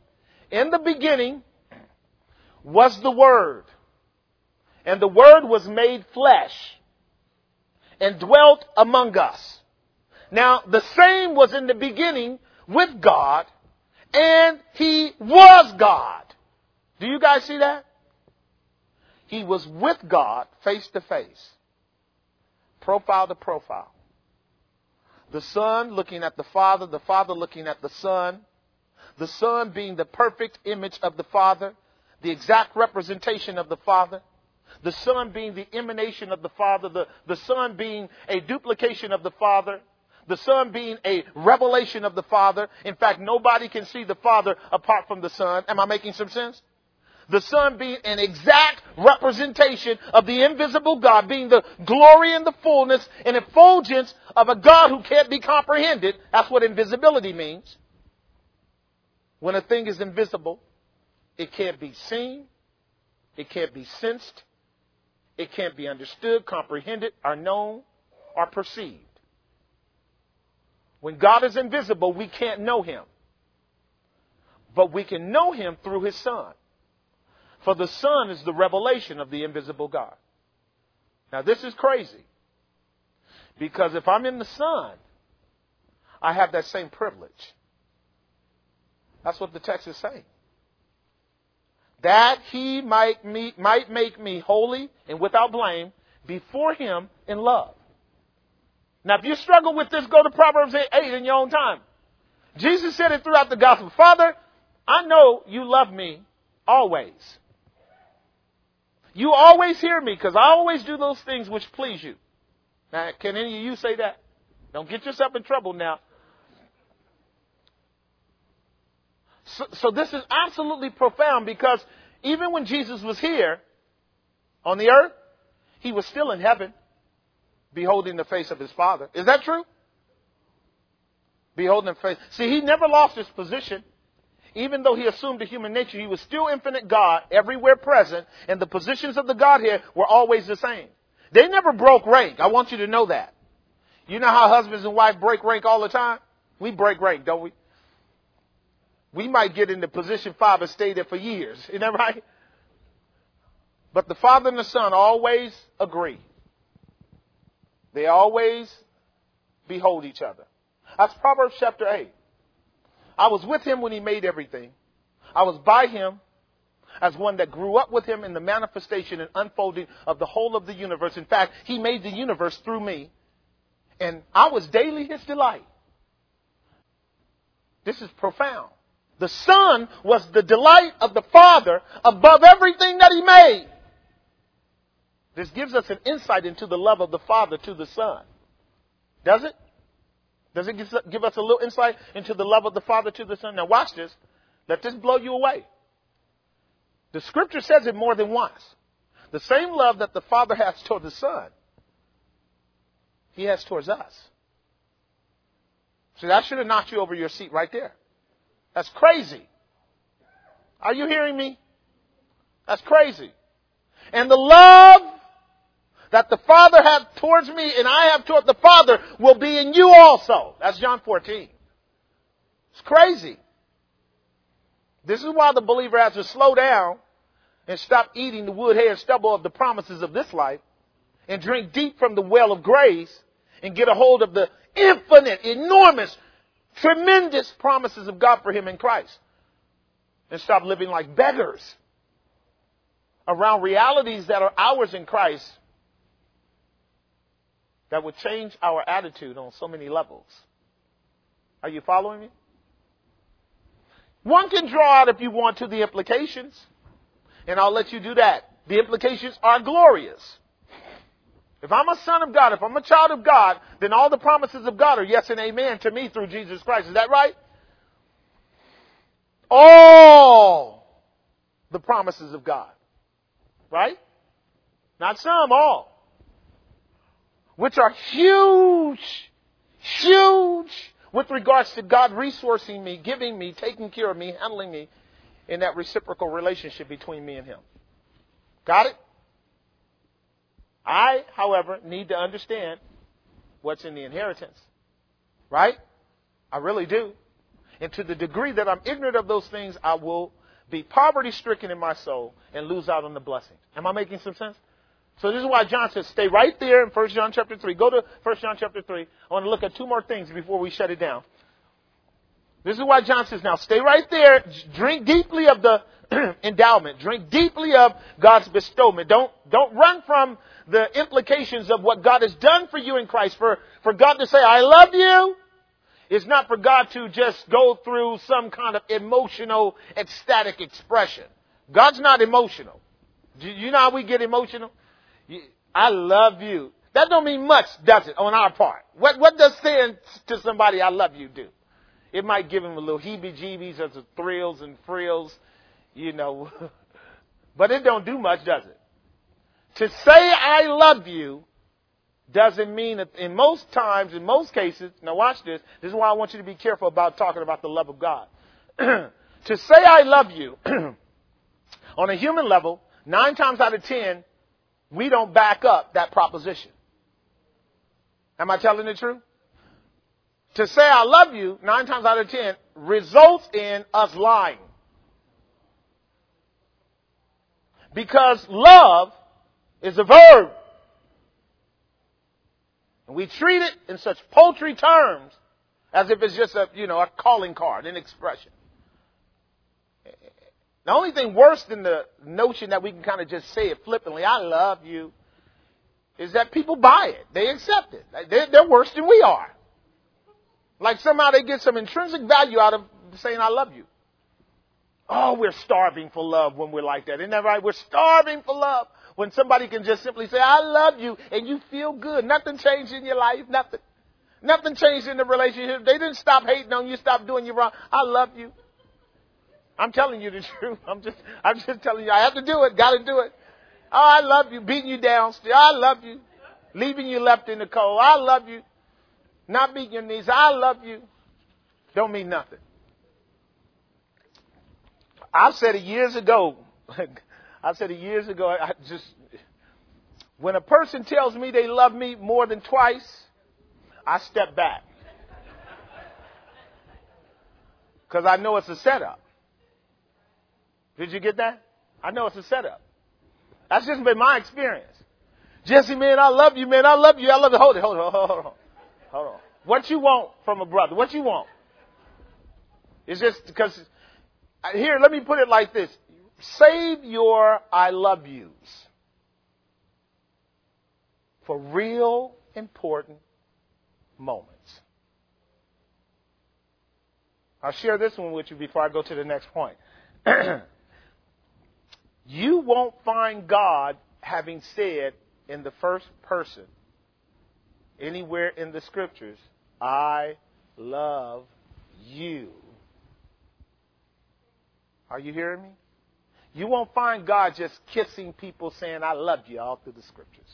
In the beginning was the Word, and the Word was made flesh and dwelt among us. Now, the same was in the beginning with God, and He was God. Do you guys see that? He was with God face to face, profile to profile. The Son looking at the Father, the Father looking at the Son, the Son being the perfect image of the Father, the exact representation of the Father, the Son being the emanation of the Father, the, the Son being a duplication of the Father, the Son being a revelation of the Father. In fact, nobody can see the Father apart from the Son. Am I making some sense? The Son being an exact representation of the invisible God, being the glory and the fullness and effulgence of a God who can't be comprehended. That's what invisibility means. When a thing is invisible, it can't be seen, it can't be sensed, it can't be understood, comprehended, or known, or perceived. When God is invisible, we can't know Him. But we can know Him through His Son. For the Son is the revelation of the invisible God. Now this is crazy. Because if I'm in the Son, I have that same privilege. That's what the text is saying. That He might, me, might make me holy and without blame before Him in love. Now if you struggle with this, go to Proverbs eight in your own time. Jesus said it throughout the gospel. Father, I know you love me always. You always hear me because I always do those things which please you. Now, can any of you say that? Don't get yourself in trouble now. So, so this is absolutely profound because even when Jesus was here on the earth, He was still in heaven, beholding the face of His Father. Is that true? Beholding the face. See, He never lost His position. Even though He assumed a human nature, He was still infinite God, everywhere present, and the positions of the Godhead were always the same. They never broke rank. I want you to know that. You know how husbands and wives break rank all the time? We break rank, don't we? We might get into position five and stay there for years. Isn't that right? But the Father and the Son always agree. They always behold each other. That's Proverbs chapter eight. I was with Him when He made everything. I was by Him as one that grew up with Him in the manifestation and unfolding of the whole of the universe. In fact, He made the universe through me. And I was daily His delight. This is profound. The Son was the delight of the Father above everything that He made. This gives us an insight into the love of the Father to the Son. Does it? Does it give us a little insight into the love of the Father to the Son? Now watch this. Let this blow you away. The Scripture says it more than once. The same love that the Father has toward the Son, He has towards us. See, that should have knocked you over your seat right there. That's crazy. Are you hearing me? That's crazy. And the love that the Father had towards me and I have toward the Father will be in you also. That's John fourteen. It's crazy. This is why the believer has to slow down and stop eating the wood, hay, and stubble of the promises of this life and drink deep from the well of grace and get a hold of the infinite, enormous, tremendous promises of God for him in Christ. And stop living like beggars around realities that are ours in Christ that would change our attitude on so many levels. Are you following me? One can draw out, if you want to, the implications. And I'll let you do that. The implications are glorious. If I'm a son of God, if I'm a child of God, then all the promises of God are yes and amen to me through Jesus Christ. Is that right? All the promises of God. Right? Not some, all. Which are huge, huge with regards to God resourcing me, giving me, taking care of me, handling me in that reciprocal relationship between me and Him. Got it? I, however, need to understand what's in the inheritance. Right? I really do. And to the degree that I'm ignorant of those things, I will be poverty-stricken in my soul and lose out on the blessings. Am I making some sense? So this is why John says, stay right there in First John chapter three. Go to First John chapter three. I want to look at two more things before we shut it down. This is why John says, now stay right there. Drink deeply of the endowment. Drink deeply of God's bestowment. Don't, don't run from the implications of what God has done for you in Christ. For, for God to say, I love you, is not for God to just go through some kind of emotional, ecstatic expression. God's not emotional. Do you know how we get emotional? I love you. That don't mean much, does it, on our part? What, what does saying to somebody, I love you, do? It might give him a little heebie-jeebies as the thrills and frills, you know. But it don't do much, does it? To say I love you doesn't mean that in most times, in most cases, now watch this. This is why I want you to be careful about talking about the love of God. To say I love you on a human level, nine times out of ten, we don't back up that proposition. Am I telling the truth? To say I love you, nine times out of ten, results in us lying. Because love is a verb. And we treat it in such paltry terms as if it's just a, you know, a calling card, an expression. The only thing worse than the notion that we can kind of just say it flippantly, I love you, is that people buy it. They accept it. They're, they're worse than we are. Like somehow they get some intrinsic value out of saying I love you. Oh, we're starving for love when we're like that. Isn't that right? We're starving for love when somebody can just simply say, I love you, and you feel good. Nothing changed in your life. Nothing. Nothing changed in the relationship. They didn't stop hating on you, stop doing you wrong. I love you. I'm telling you the truth. I'm just, I'm just telling you. I have to do it. Got to do it. Oh, I love you. Beating you down. Still, I love you. Leaving you left in the cold. I love you. Not beating your knees. I love you. Don't mean nothing. I've said it years ago. I said it years ago. I just, when a person tells me they love me more than twice, I step back. Because I know it's a setup. Did you get that? I know it's a setup. That's just been my experience. Jesse, man, I love you, man. I love you. I love you. Hold it, hold it, hold on, hold on. Hold on. What you want from a brother? What you want? It's just because, here, let me put it like this. Save your I love yous for real important moments. I'll share this one with you before I go to the next point. You won't find God having said in the first person anywhere in the scriptures, I love you. Are you hearing me? You won't find God just kissing people saying, I love you all through the scriptures.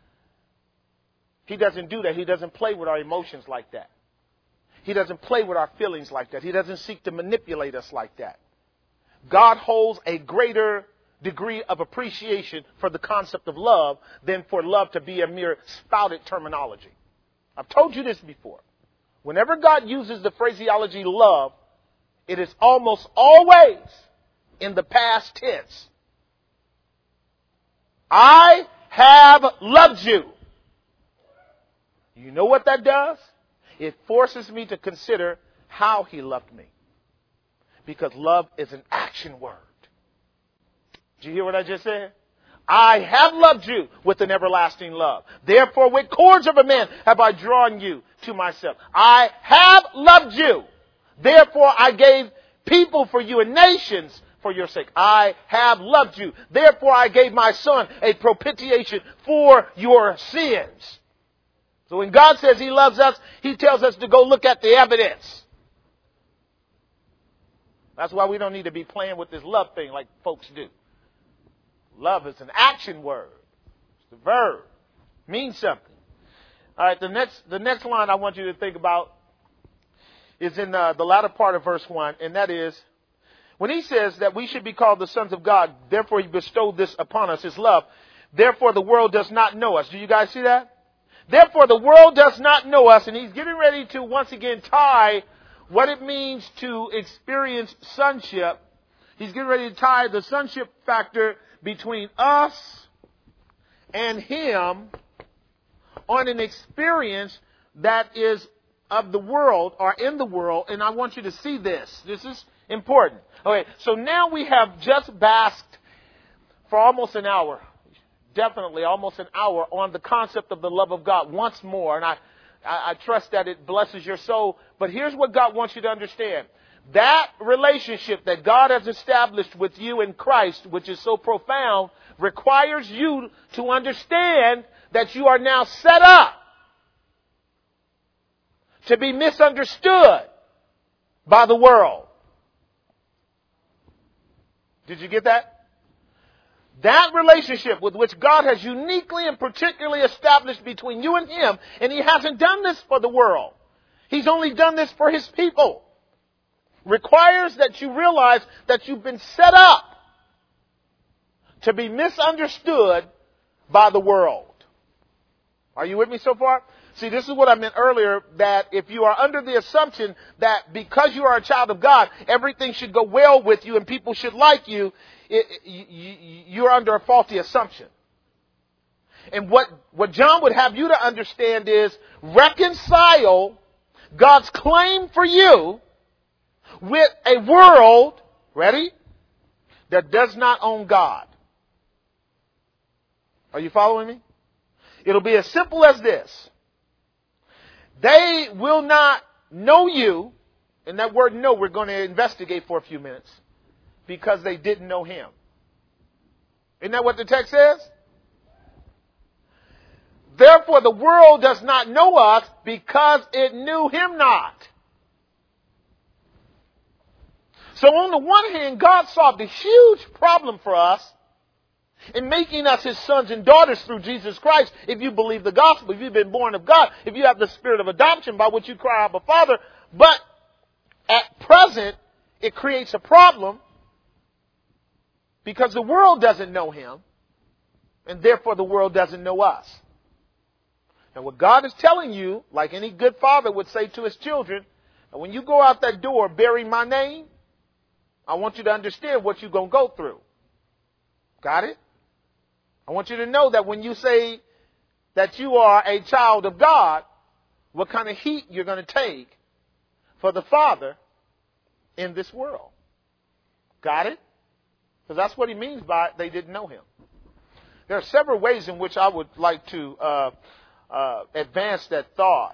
He doesn't do that. He doesn't play with our emotions like that. He doesn't play with our feelings like that. He doesn't seek to manipulate us like that. God holds a greater degree of appreciation for the concept of love than for love to be a mere spouted terminology. I've told you this before. Whenever God uses the phraseology love, it is almost always in the past tense. I have loved you. You know what that does? It forces me to consider how he loved me. Because love is an action word. Did you hear what I just said? I have loved you with an everlasting love. Therefore, with cords of a man have I drawn you to myself. I have loved you. Therefore, I gave people for you and nations for your sake. I have loved you. Therefore, I gave my son a propitiation for your sins. So when God says he loves us, he tells us to go look at the evidence. That's why we don't need to be playing with this love thing like folks do. Love is an action word. It's a verb. It means something. All right, the next, the next line I want you to think about is in uh, the latter part of verse one, and that is, when he says that we should be called the sons of God, therefore he bestowed this upon us, his love. Therefore the world does not know us. Do you guys see that? Therefore the world does not know us, and he's getting ready to once again tie what it means to experience sonship. He's getting ready to tie the sonship factor between us and Him on an experience that is of the world or in the world. And I want you to see this. This is important. Okay, so now we have just basked for almost an hour, definitely almost an hour, on the concept of the love of God once more. And I, I, I trust that it blesses your soul. But here's what God wants you to understand. That relationship that God has established with you in Christ, which is so profound, requires you to understand that you are now set up to be misunderstood by the world. Did you get that? That relationship with which God has uniquely and particularly established between you and Him, and He hasn't done this for the world. He's only done this for His people. Requires that you realize that you've been set up to be misunderstood by the world. Are you with me so far? See, this is what I meant earlier, that if you are under the assumption that because you are a child of God, everything should go well with you and people should like you, it, you you're under a faulty assumption. And what, what John would have you to understand is reconcile God's claim for you with a world, ready, that does not own God. Are you following me? It'll be as simple as this. They will not know you, and that word know we're going to investigate for a few minutes, because they didn't know Him. Isn't that what the text says? Therefore the world does not know us because it knew Him not. So on the one hand, God solved a huge problem for us in making us His sons and daughters through Jesus Christ. If you believe the gospel, if you've been born of God, if you have the spirit of adoption by which you cry, Abba, Father. But at present, it creates a problem because the world doesn't know Him, and therefore the world doesn't know us. And what God is telling you, like any good father would say to his children, when you go out that door bearing my name, I want you to understand what you're going to go through. Got it? I want you to know that when you say that you are a child of God, what kind of heat you're going to take for the Father in this world. Got it? Because that's what He means by they didn't know Him. There are several ways in which I would like to uh, uh, advance that thought.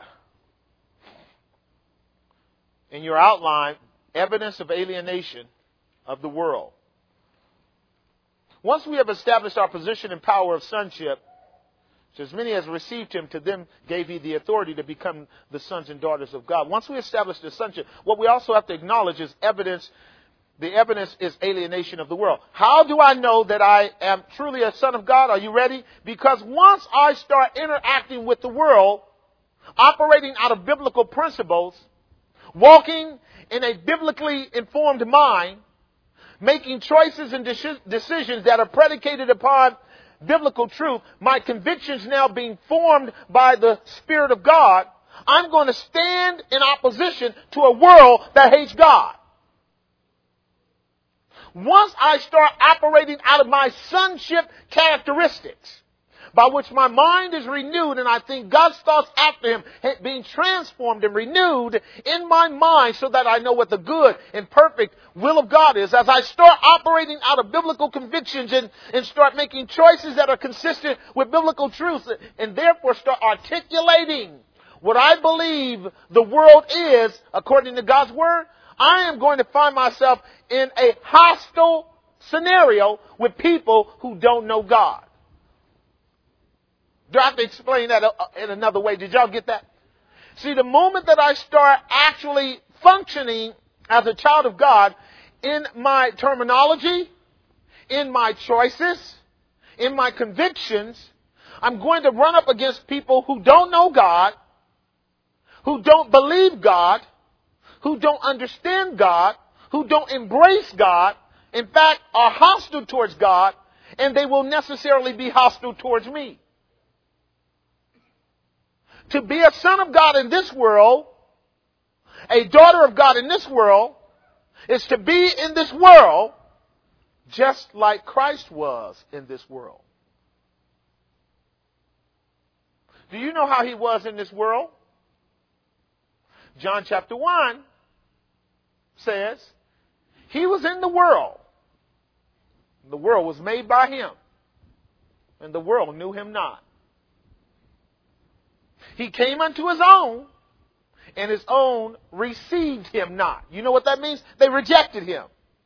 In your outline, evidence of alienation of the world. Once we have established our position and power of sonship, as many as received Him, to them gave He the authority to become the sons and daughters of God. Once we establish the sonship, what we also have to acknowledge is evidence. The evidence is alienation of the world. How do I know that I am truly a son of God? Are you ready? Because once I start interacting with the world, operating out of biblical principles, walking in a biblically informed mind, making choices and decisions that are predicated upon biblical truth, my convictions now being formed by the Spirit of God, I'm going to stand in opposition to a world that hates God. Once I start operating out of my sonship characteristics, by which my mind is renewed and I think God's thoughts after Him, being transformed and renewed in my mind so that I know what the good and perfect will of God is. As I start operating out of biblical convictions and, and start making choices that are consistent with biblical truth, and therefore start articulating what I believe the world is according to God's Word, I am going to find myself in a hostile scenario with people who don't know God. Do I have to explain that in another way? Did y'all get that? See, the moment that I start actually functioning as a child of God in my terminology, in my choices, in my convictions, I'm going to run up against people who don't know God, who don't believe God, who don't understand God, who don't embrace God, in fact, are hostile towards God, and they will necessarily be hostile towards me. To be a son of God in this world a daughter of God in this world is to be in this world just like Christ was in this world. Do you know how he was in this world? John chapter one says, he was in the world. The world was made by him, and the world knew him not. He came unto his own, and his own received him not. You know what that means? They rejected him.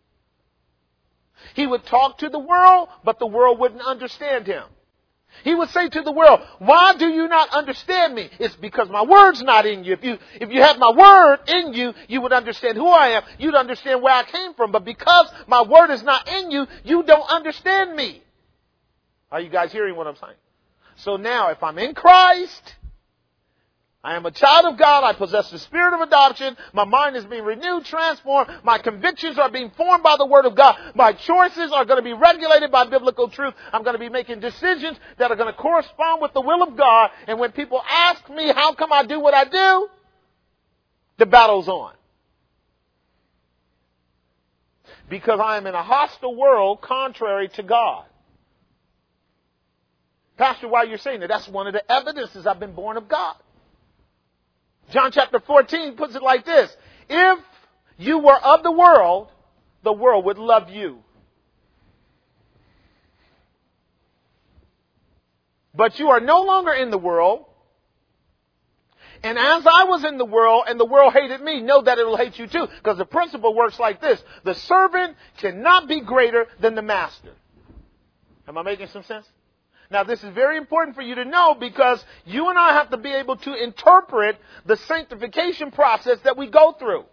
He would talk to the world, but the world wouldn't understand him. He would say to the world, why do you not understand me? It's because my word's not in you. If you, if you had my word in you, you would understand who I am. You'd understand where I came from. But because my word is not in you, you don't understand me. Are you guys hearing what I'm saying? So now, if I'm in Christ, I am a child of God. I possess the spirit of adoption. My mind is being renewed, transformed. My convictions are being formed by the word of God. My choices are going to be regulated by biblical truth. I'm going to be making decisions that are going to correspond with the will of God. And when people ask me, how come I do what I do? The battle's on. Because I am in a hostile world contrary to God. Pastor, why you're saying that? That's one of the evidences I've been born of God. John chapter fourteen puts it like this. If you were of the world, the world would love you. But you are no longer in the world. And as I was in the world and the world hated me, know that it will hate you too. Because the principle works like this. The servant cannot be greater than the master. Am I making some sense? Now, this is very important for you to know because you and I have to be able to interpret the sanctification process that we go through.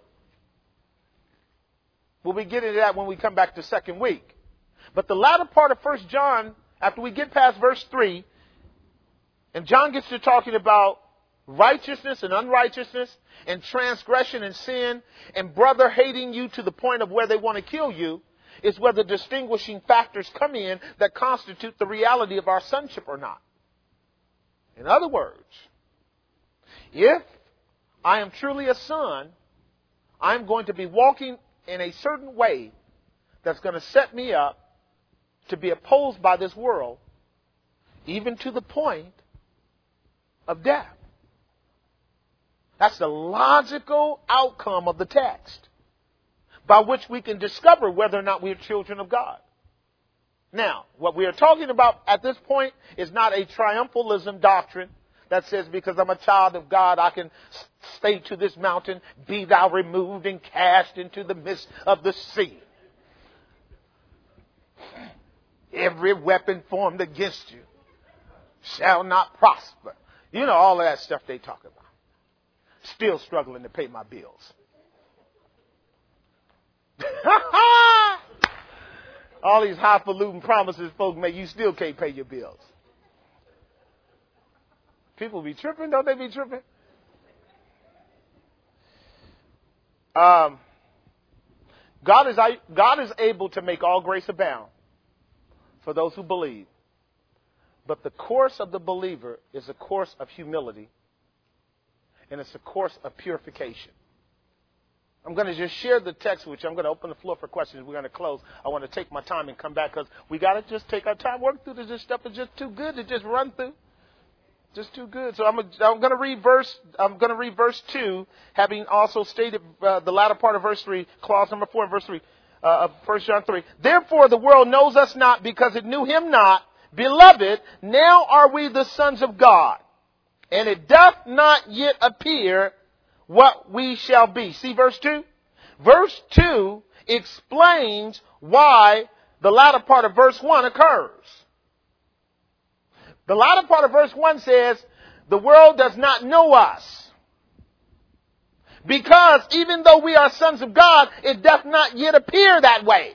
We'll be getting to that when we come back to second week. But the latter part of First John, after we get past verse three, and John gets to talking about righteousness and unrighteousness and transgression and sin and brother hating you to the point of where they want to kill you, is where the distinguishing factors come in that constitute the reality of our sonship or not. In other words, if I am truly a son, I'm going to be walking in a certain way that's going to set me up to be opposed by this world, even to the point of death. That's the logical outcome of the text, by which we can discover whether or not we are children of God. Now, what we are talking about at this point is not a triumphalism doctrine that says because I'm a child of God, I can stay to this mountain, be thou removed and cast into the midst of the sea. Every weapon formed against you shall not prosper. You know, all of that stuff they talk about. Still struggling to pay my bills. All these highfalutin promises folks make, you still can't pay your bills. People be tripping, don't they be tripping? Um, God is God is able to make all grace abound for those who believe. But the course of the believer is a course of humility, and it's a course of purification. I'm going to just share the text with you. I'm going to open the floor for questions. We're going to close. I want to take my time and come back because we got to just take our time. Work through this. This stuff is just too good to just run through. Just too good. So I'm, I'm going to read verse. I'm going to read verse two, having also stated uh, the latter part of verse three, clause number four, verse three uh, of First John three. Therefore, the world knows us not because it knew him not. Beloved, now are we the sons of God, and it doth not yet appear what we shall be. See verse two? Verse two explains why the latter part of verse one occurs. The latter part of verse one says, the world does not know us. Because even though we are sons of God, it doth not yet appear that way.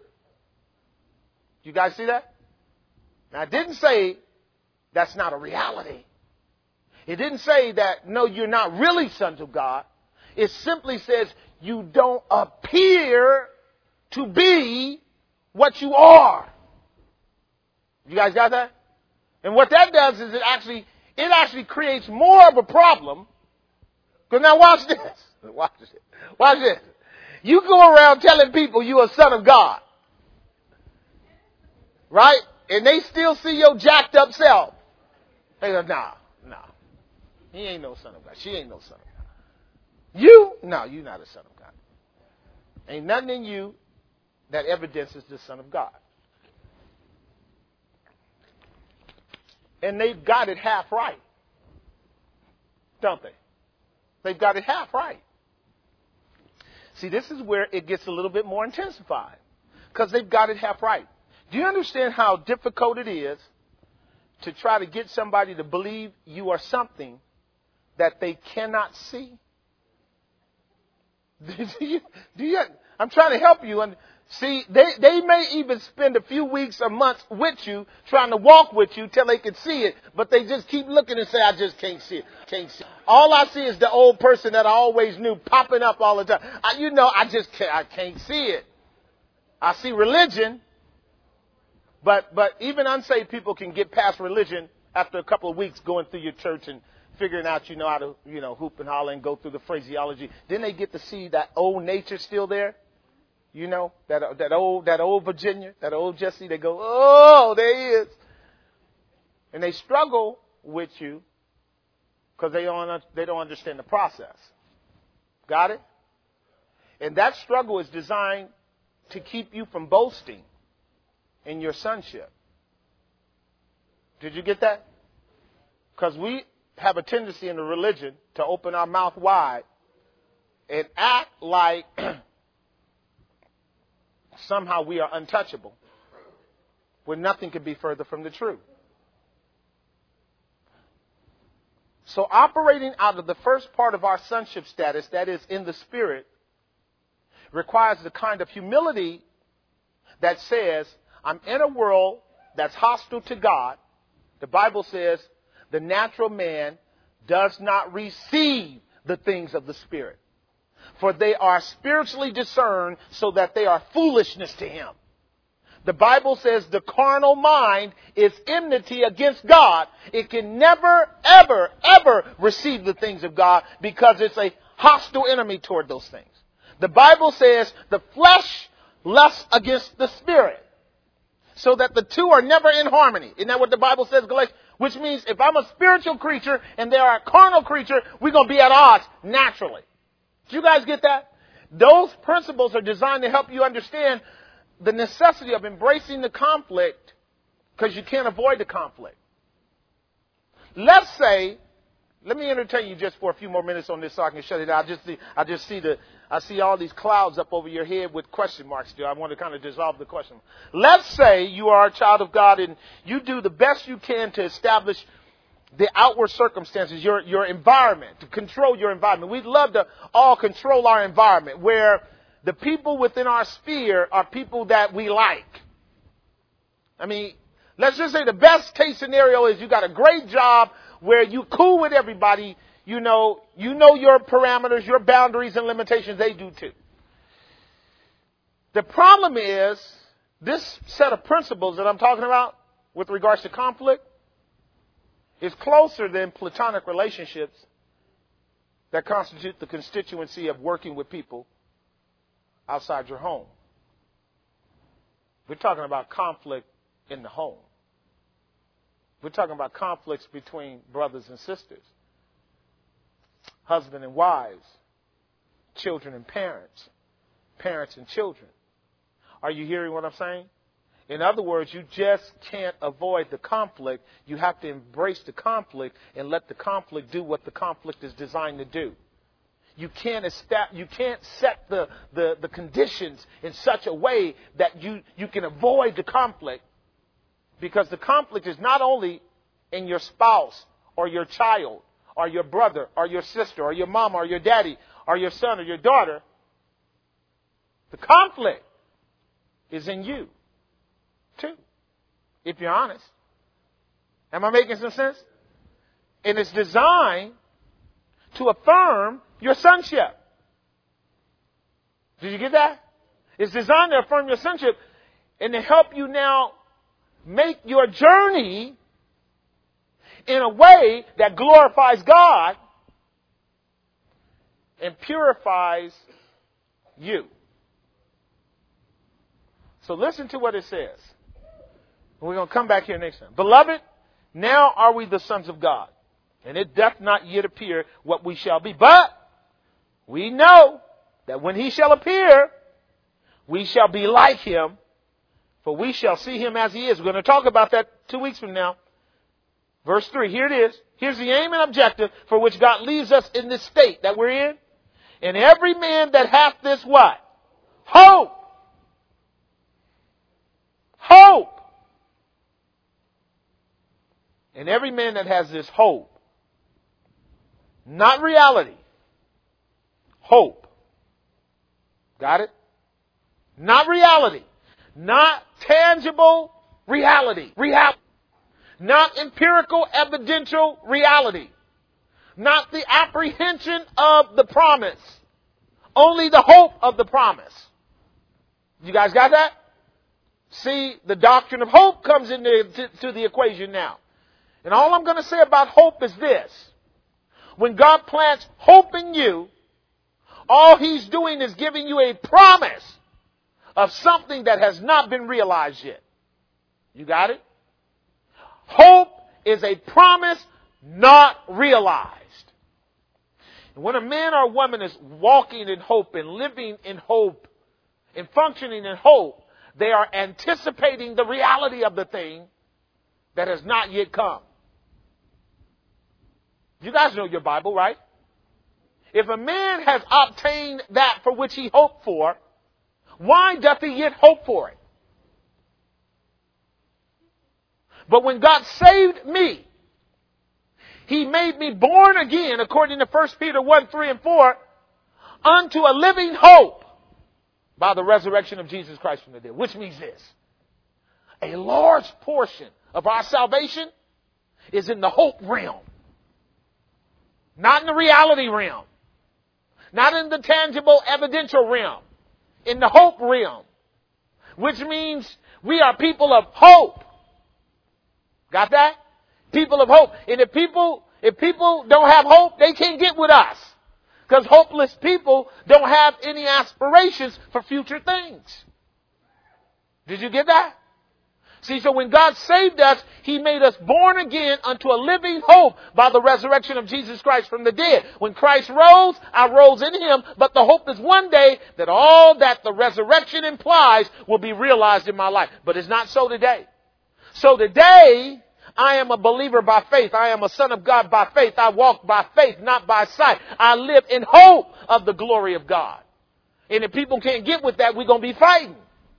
You guys see that? Now, it didn't say that's not a reality. It didn't say that, no, you're not really sons of God. It simply says you don't appear to be what you are. You guys got that? And what that does is it actually, it actually creates more of a problem. Because now watch this. Watch this. Watch this. You go around telling people you're a son of God. Right? And they still see your jacked up self. They go, nah, nah. He ain't no son of God. She ain't no son of God. You? No, you're not a son of God. Ain't nothing in you that evidences the Son of God. And they've got it half right. Don't they? They've got it half right. See, this is where it gets a little bit more intensified. Because they've got it half right. Do you understand how difficult it is to try to get somebody to believe you are something that they cannot see? Do you, do you, I'm trying to help you. And see, they, they may even spend a few weeks or months with you, trying to walk with you till they can see it, but they just keep looking and say, I just can't see it. Can't see it. All I see is the old person that I always knew popping up all the time. I, you know, I just can't, I can't see it. I see religion, but, but even unsaved people can get past religion after a couple of weeks going through your church and figuring out you know how to, you know, hoop and holler and go through the phraseology. Then they get to see that old nature still there. You know, that that old that old Virginia, that old Jesse. They go, oh, there he is. And they struggle with you because they don't, they don't understand the process. Got it? And that struggle is designed to keep you from boasting in your sonship. Did you get that? Because we have a tendency in the religion to open our mouth wide and act like somehow we are untouchable when nothing could be further from the truth. So operating out of the first part of our sonship status, that is in the spirit, requires the kind of humility that says, I'm in a world that's hostile to God. The Bible says the natural man does not receive the things of the Spirit, for they are spiritually discerned so that they are foolishness to him. The Bible says the carnal mind is enmity against God. It can never, ever, ever receive the things of God because it's a hostile enemy toward those things. The Bible says the flesh lusts against the Spirit, so that the two are never in harmony. Isn't that what the Bible says, Galatians? Which means if I'm a spiritual creature and they are a carnal creature, we're going to be at odds naturally. Do you guys get that? Those principles are designed to help you understand the necessity of embracing the conflict because you can't avoid the conflict. Let's say, let me entertain you just for a few more minutes on this so I can shut it out. I just see, I just see the, I see all these clouds up over your head with question marks still. I want to kind of dissolve the question. Let's say you are a child of God and you do the best you can to establish the outward circumstances, your, your environment, to control your environment. We'd love to all control our environment where the people within our sphere are people that we like. I mean, let's just say the best case scenario is you got a great job where you cool with everybody. You know, you know your parameters, your boundaries and limitations. They do too. The problem is this set of principles that I'm talking about with regards to conflict is closer than platonic relationships that constitute the constituency of working with people outside your home. We're talking about conflict in the home. We're talking about conflicts between brothers and sisters, husband and wives, children and parents, parents and children. Are you hearing what I'm saying? In other words, you just can't avoid the conflict. You have to embrace the conflict and let the conflict do what the conflict is designed to do. You can't estab- you can't set the, the, the conditions in such a way that you, you can avoid the conflict, because the conflict is not only in your spouse or your child or your brother or your sister or your mom or your daddy or your son or your daughter. The conflict is in you too, if you're honest. Am I making some sense? And it's designed to affirm your sonship. Did you get that? It's designed to affirm your sonship and to help you now make your journey in a way that glorifies God and purifies you. So listen to what it says. We're going to come back here next time. Beloved, now are we the sons of God, and it doth not yet appear what we shall be. But we know that when he shall appear, we shall be like him, for we shall see him as he is. We're going to talk about that two weeks from now. Verse three, here it is. Here's the aim and objective for which God leaves us in this state that we're in. And every man that hath this what? Hope. Hope. And every man that has this hope, not reality, hope. Got it? Not reality. Not tangible reality. Reality. Not empirical, evidential reality. Not the apprehension of the promise. Only the hope of the promise. You guys got that? See, the doctrine of hope comes into to, to the equation now. And all I'm going to say about hope is this. When God plants hope in you, all he's doing is giving you a promise of something that has not been realized yet. You got it? Hope is a promise not realized. And when a man or a woman is walking in hope and living in hope and functioning in hope, they are anticipating the reality of the thing that has not yet come. You guys know your Bible, right? If a man has obtained that for which he hoped for, why doth he yet hope for it? But when God saved me, he made me born again, according to First Peter one, three, and four, unto a living hope by the resurrection of Jesus Christ from the dead. Which means this. A large portion of our salvation is in the hope realm. Not in the reality realm. Not in the tangible, evidential realm. In the hope realm. Which means we are people of hope. Got that? People of hope. And if people, if people don't have hope, they can't get with us. Because hopeless people don't have any aspirations for future things. Did you get that? See, so when God saved us, he made us born again unto a living hope by the resurrection of Jesus Christ from the dead. When Christ rose, I rose in him, but the hope is one day that all that the resurrection implies will be realized in my life. But it's not so today. So today, I am a believer by faith. I am a son of God by faith. I walk by faith, not by sight. I live in hope of the glory of God. And if people can't get with that, we're going to be fighting.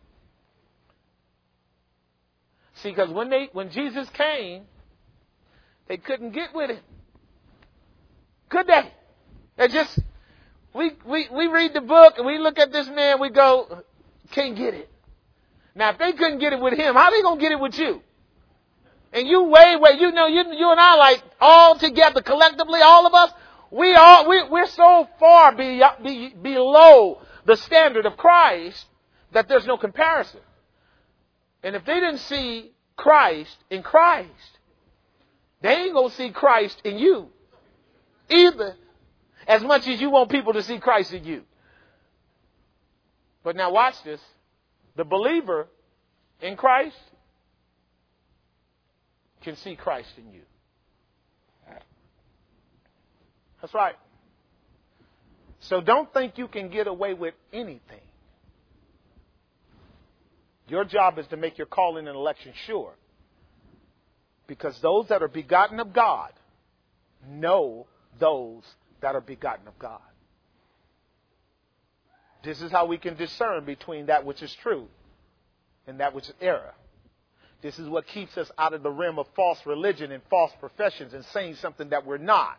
See, because when they, when Jesus came, they couldn't get with him. Could they? They just, we, we, we read the book and we look at this man, we go, can't get it. Now, if they couldn't get it with him, how are they going to get it with you? And you way, way, you know, you, you and I, like, all together, collectively, all of us, we all, we, we're so far be, be, below the standard of Christ that there's no comparison. And if they didn't see Christ in Christ, they ain't going to see Christ in you either, as much as you want people to see Christ in you. But now watch this. The believer in Christ can see Christ in you. That's right. So don't think you can get away with anything. Your job is to make your calling and election sure. Because those that are begotten of God know those that are begotten of God. This is how we can discern between that which is true and that which is error. This is what keeps us out of the realm of false religion and false professions and saying something that we're not.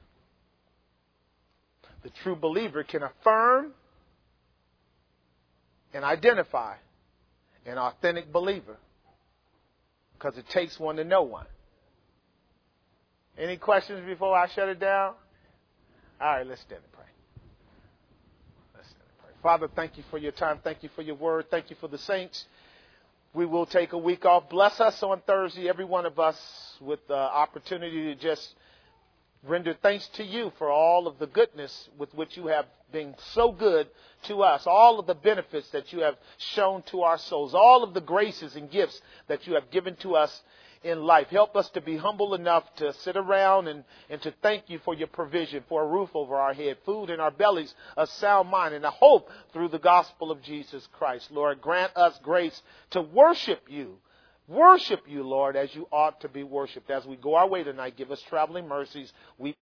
The true believer can affirm and identify an authentic believer, because it takes one to know one. Any questions before I shut it down? All right, let's stand and pray. Let's stand and pray. Father, thank you for your time. Thank you for your word. Thank you for the saints. We will take a week off. Bless us on Thursday, every one of us, with the opportunity to just render thanks to you for all of the goodness with which you have been so good to us, all of the benefits that you have shown to our souls, all of the graces and gifts that you have given to us in life. Help us to be humble enough to sit around and, and to thank you for your provision, for a roof over our head, food in our bellies, a sound mind, and a hope through the gospel of Jesus Christ. Lord, grant us grace to worship you. Worship you, Lord, as you ought to be worshiped. As we go our way tonight, give us traveling mercies. We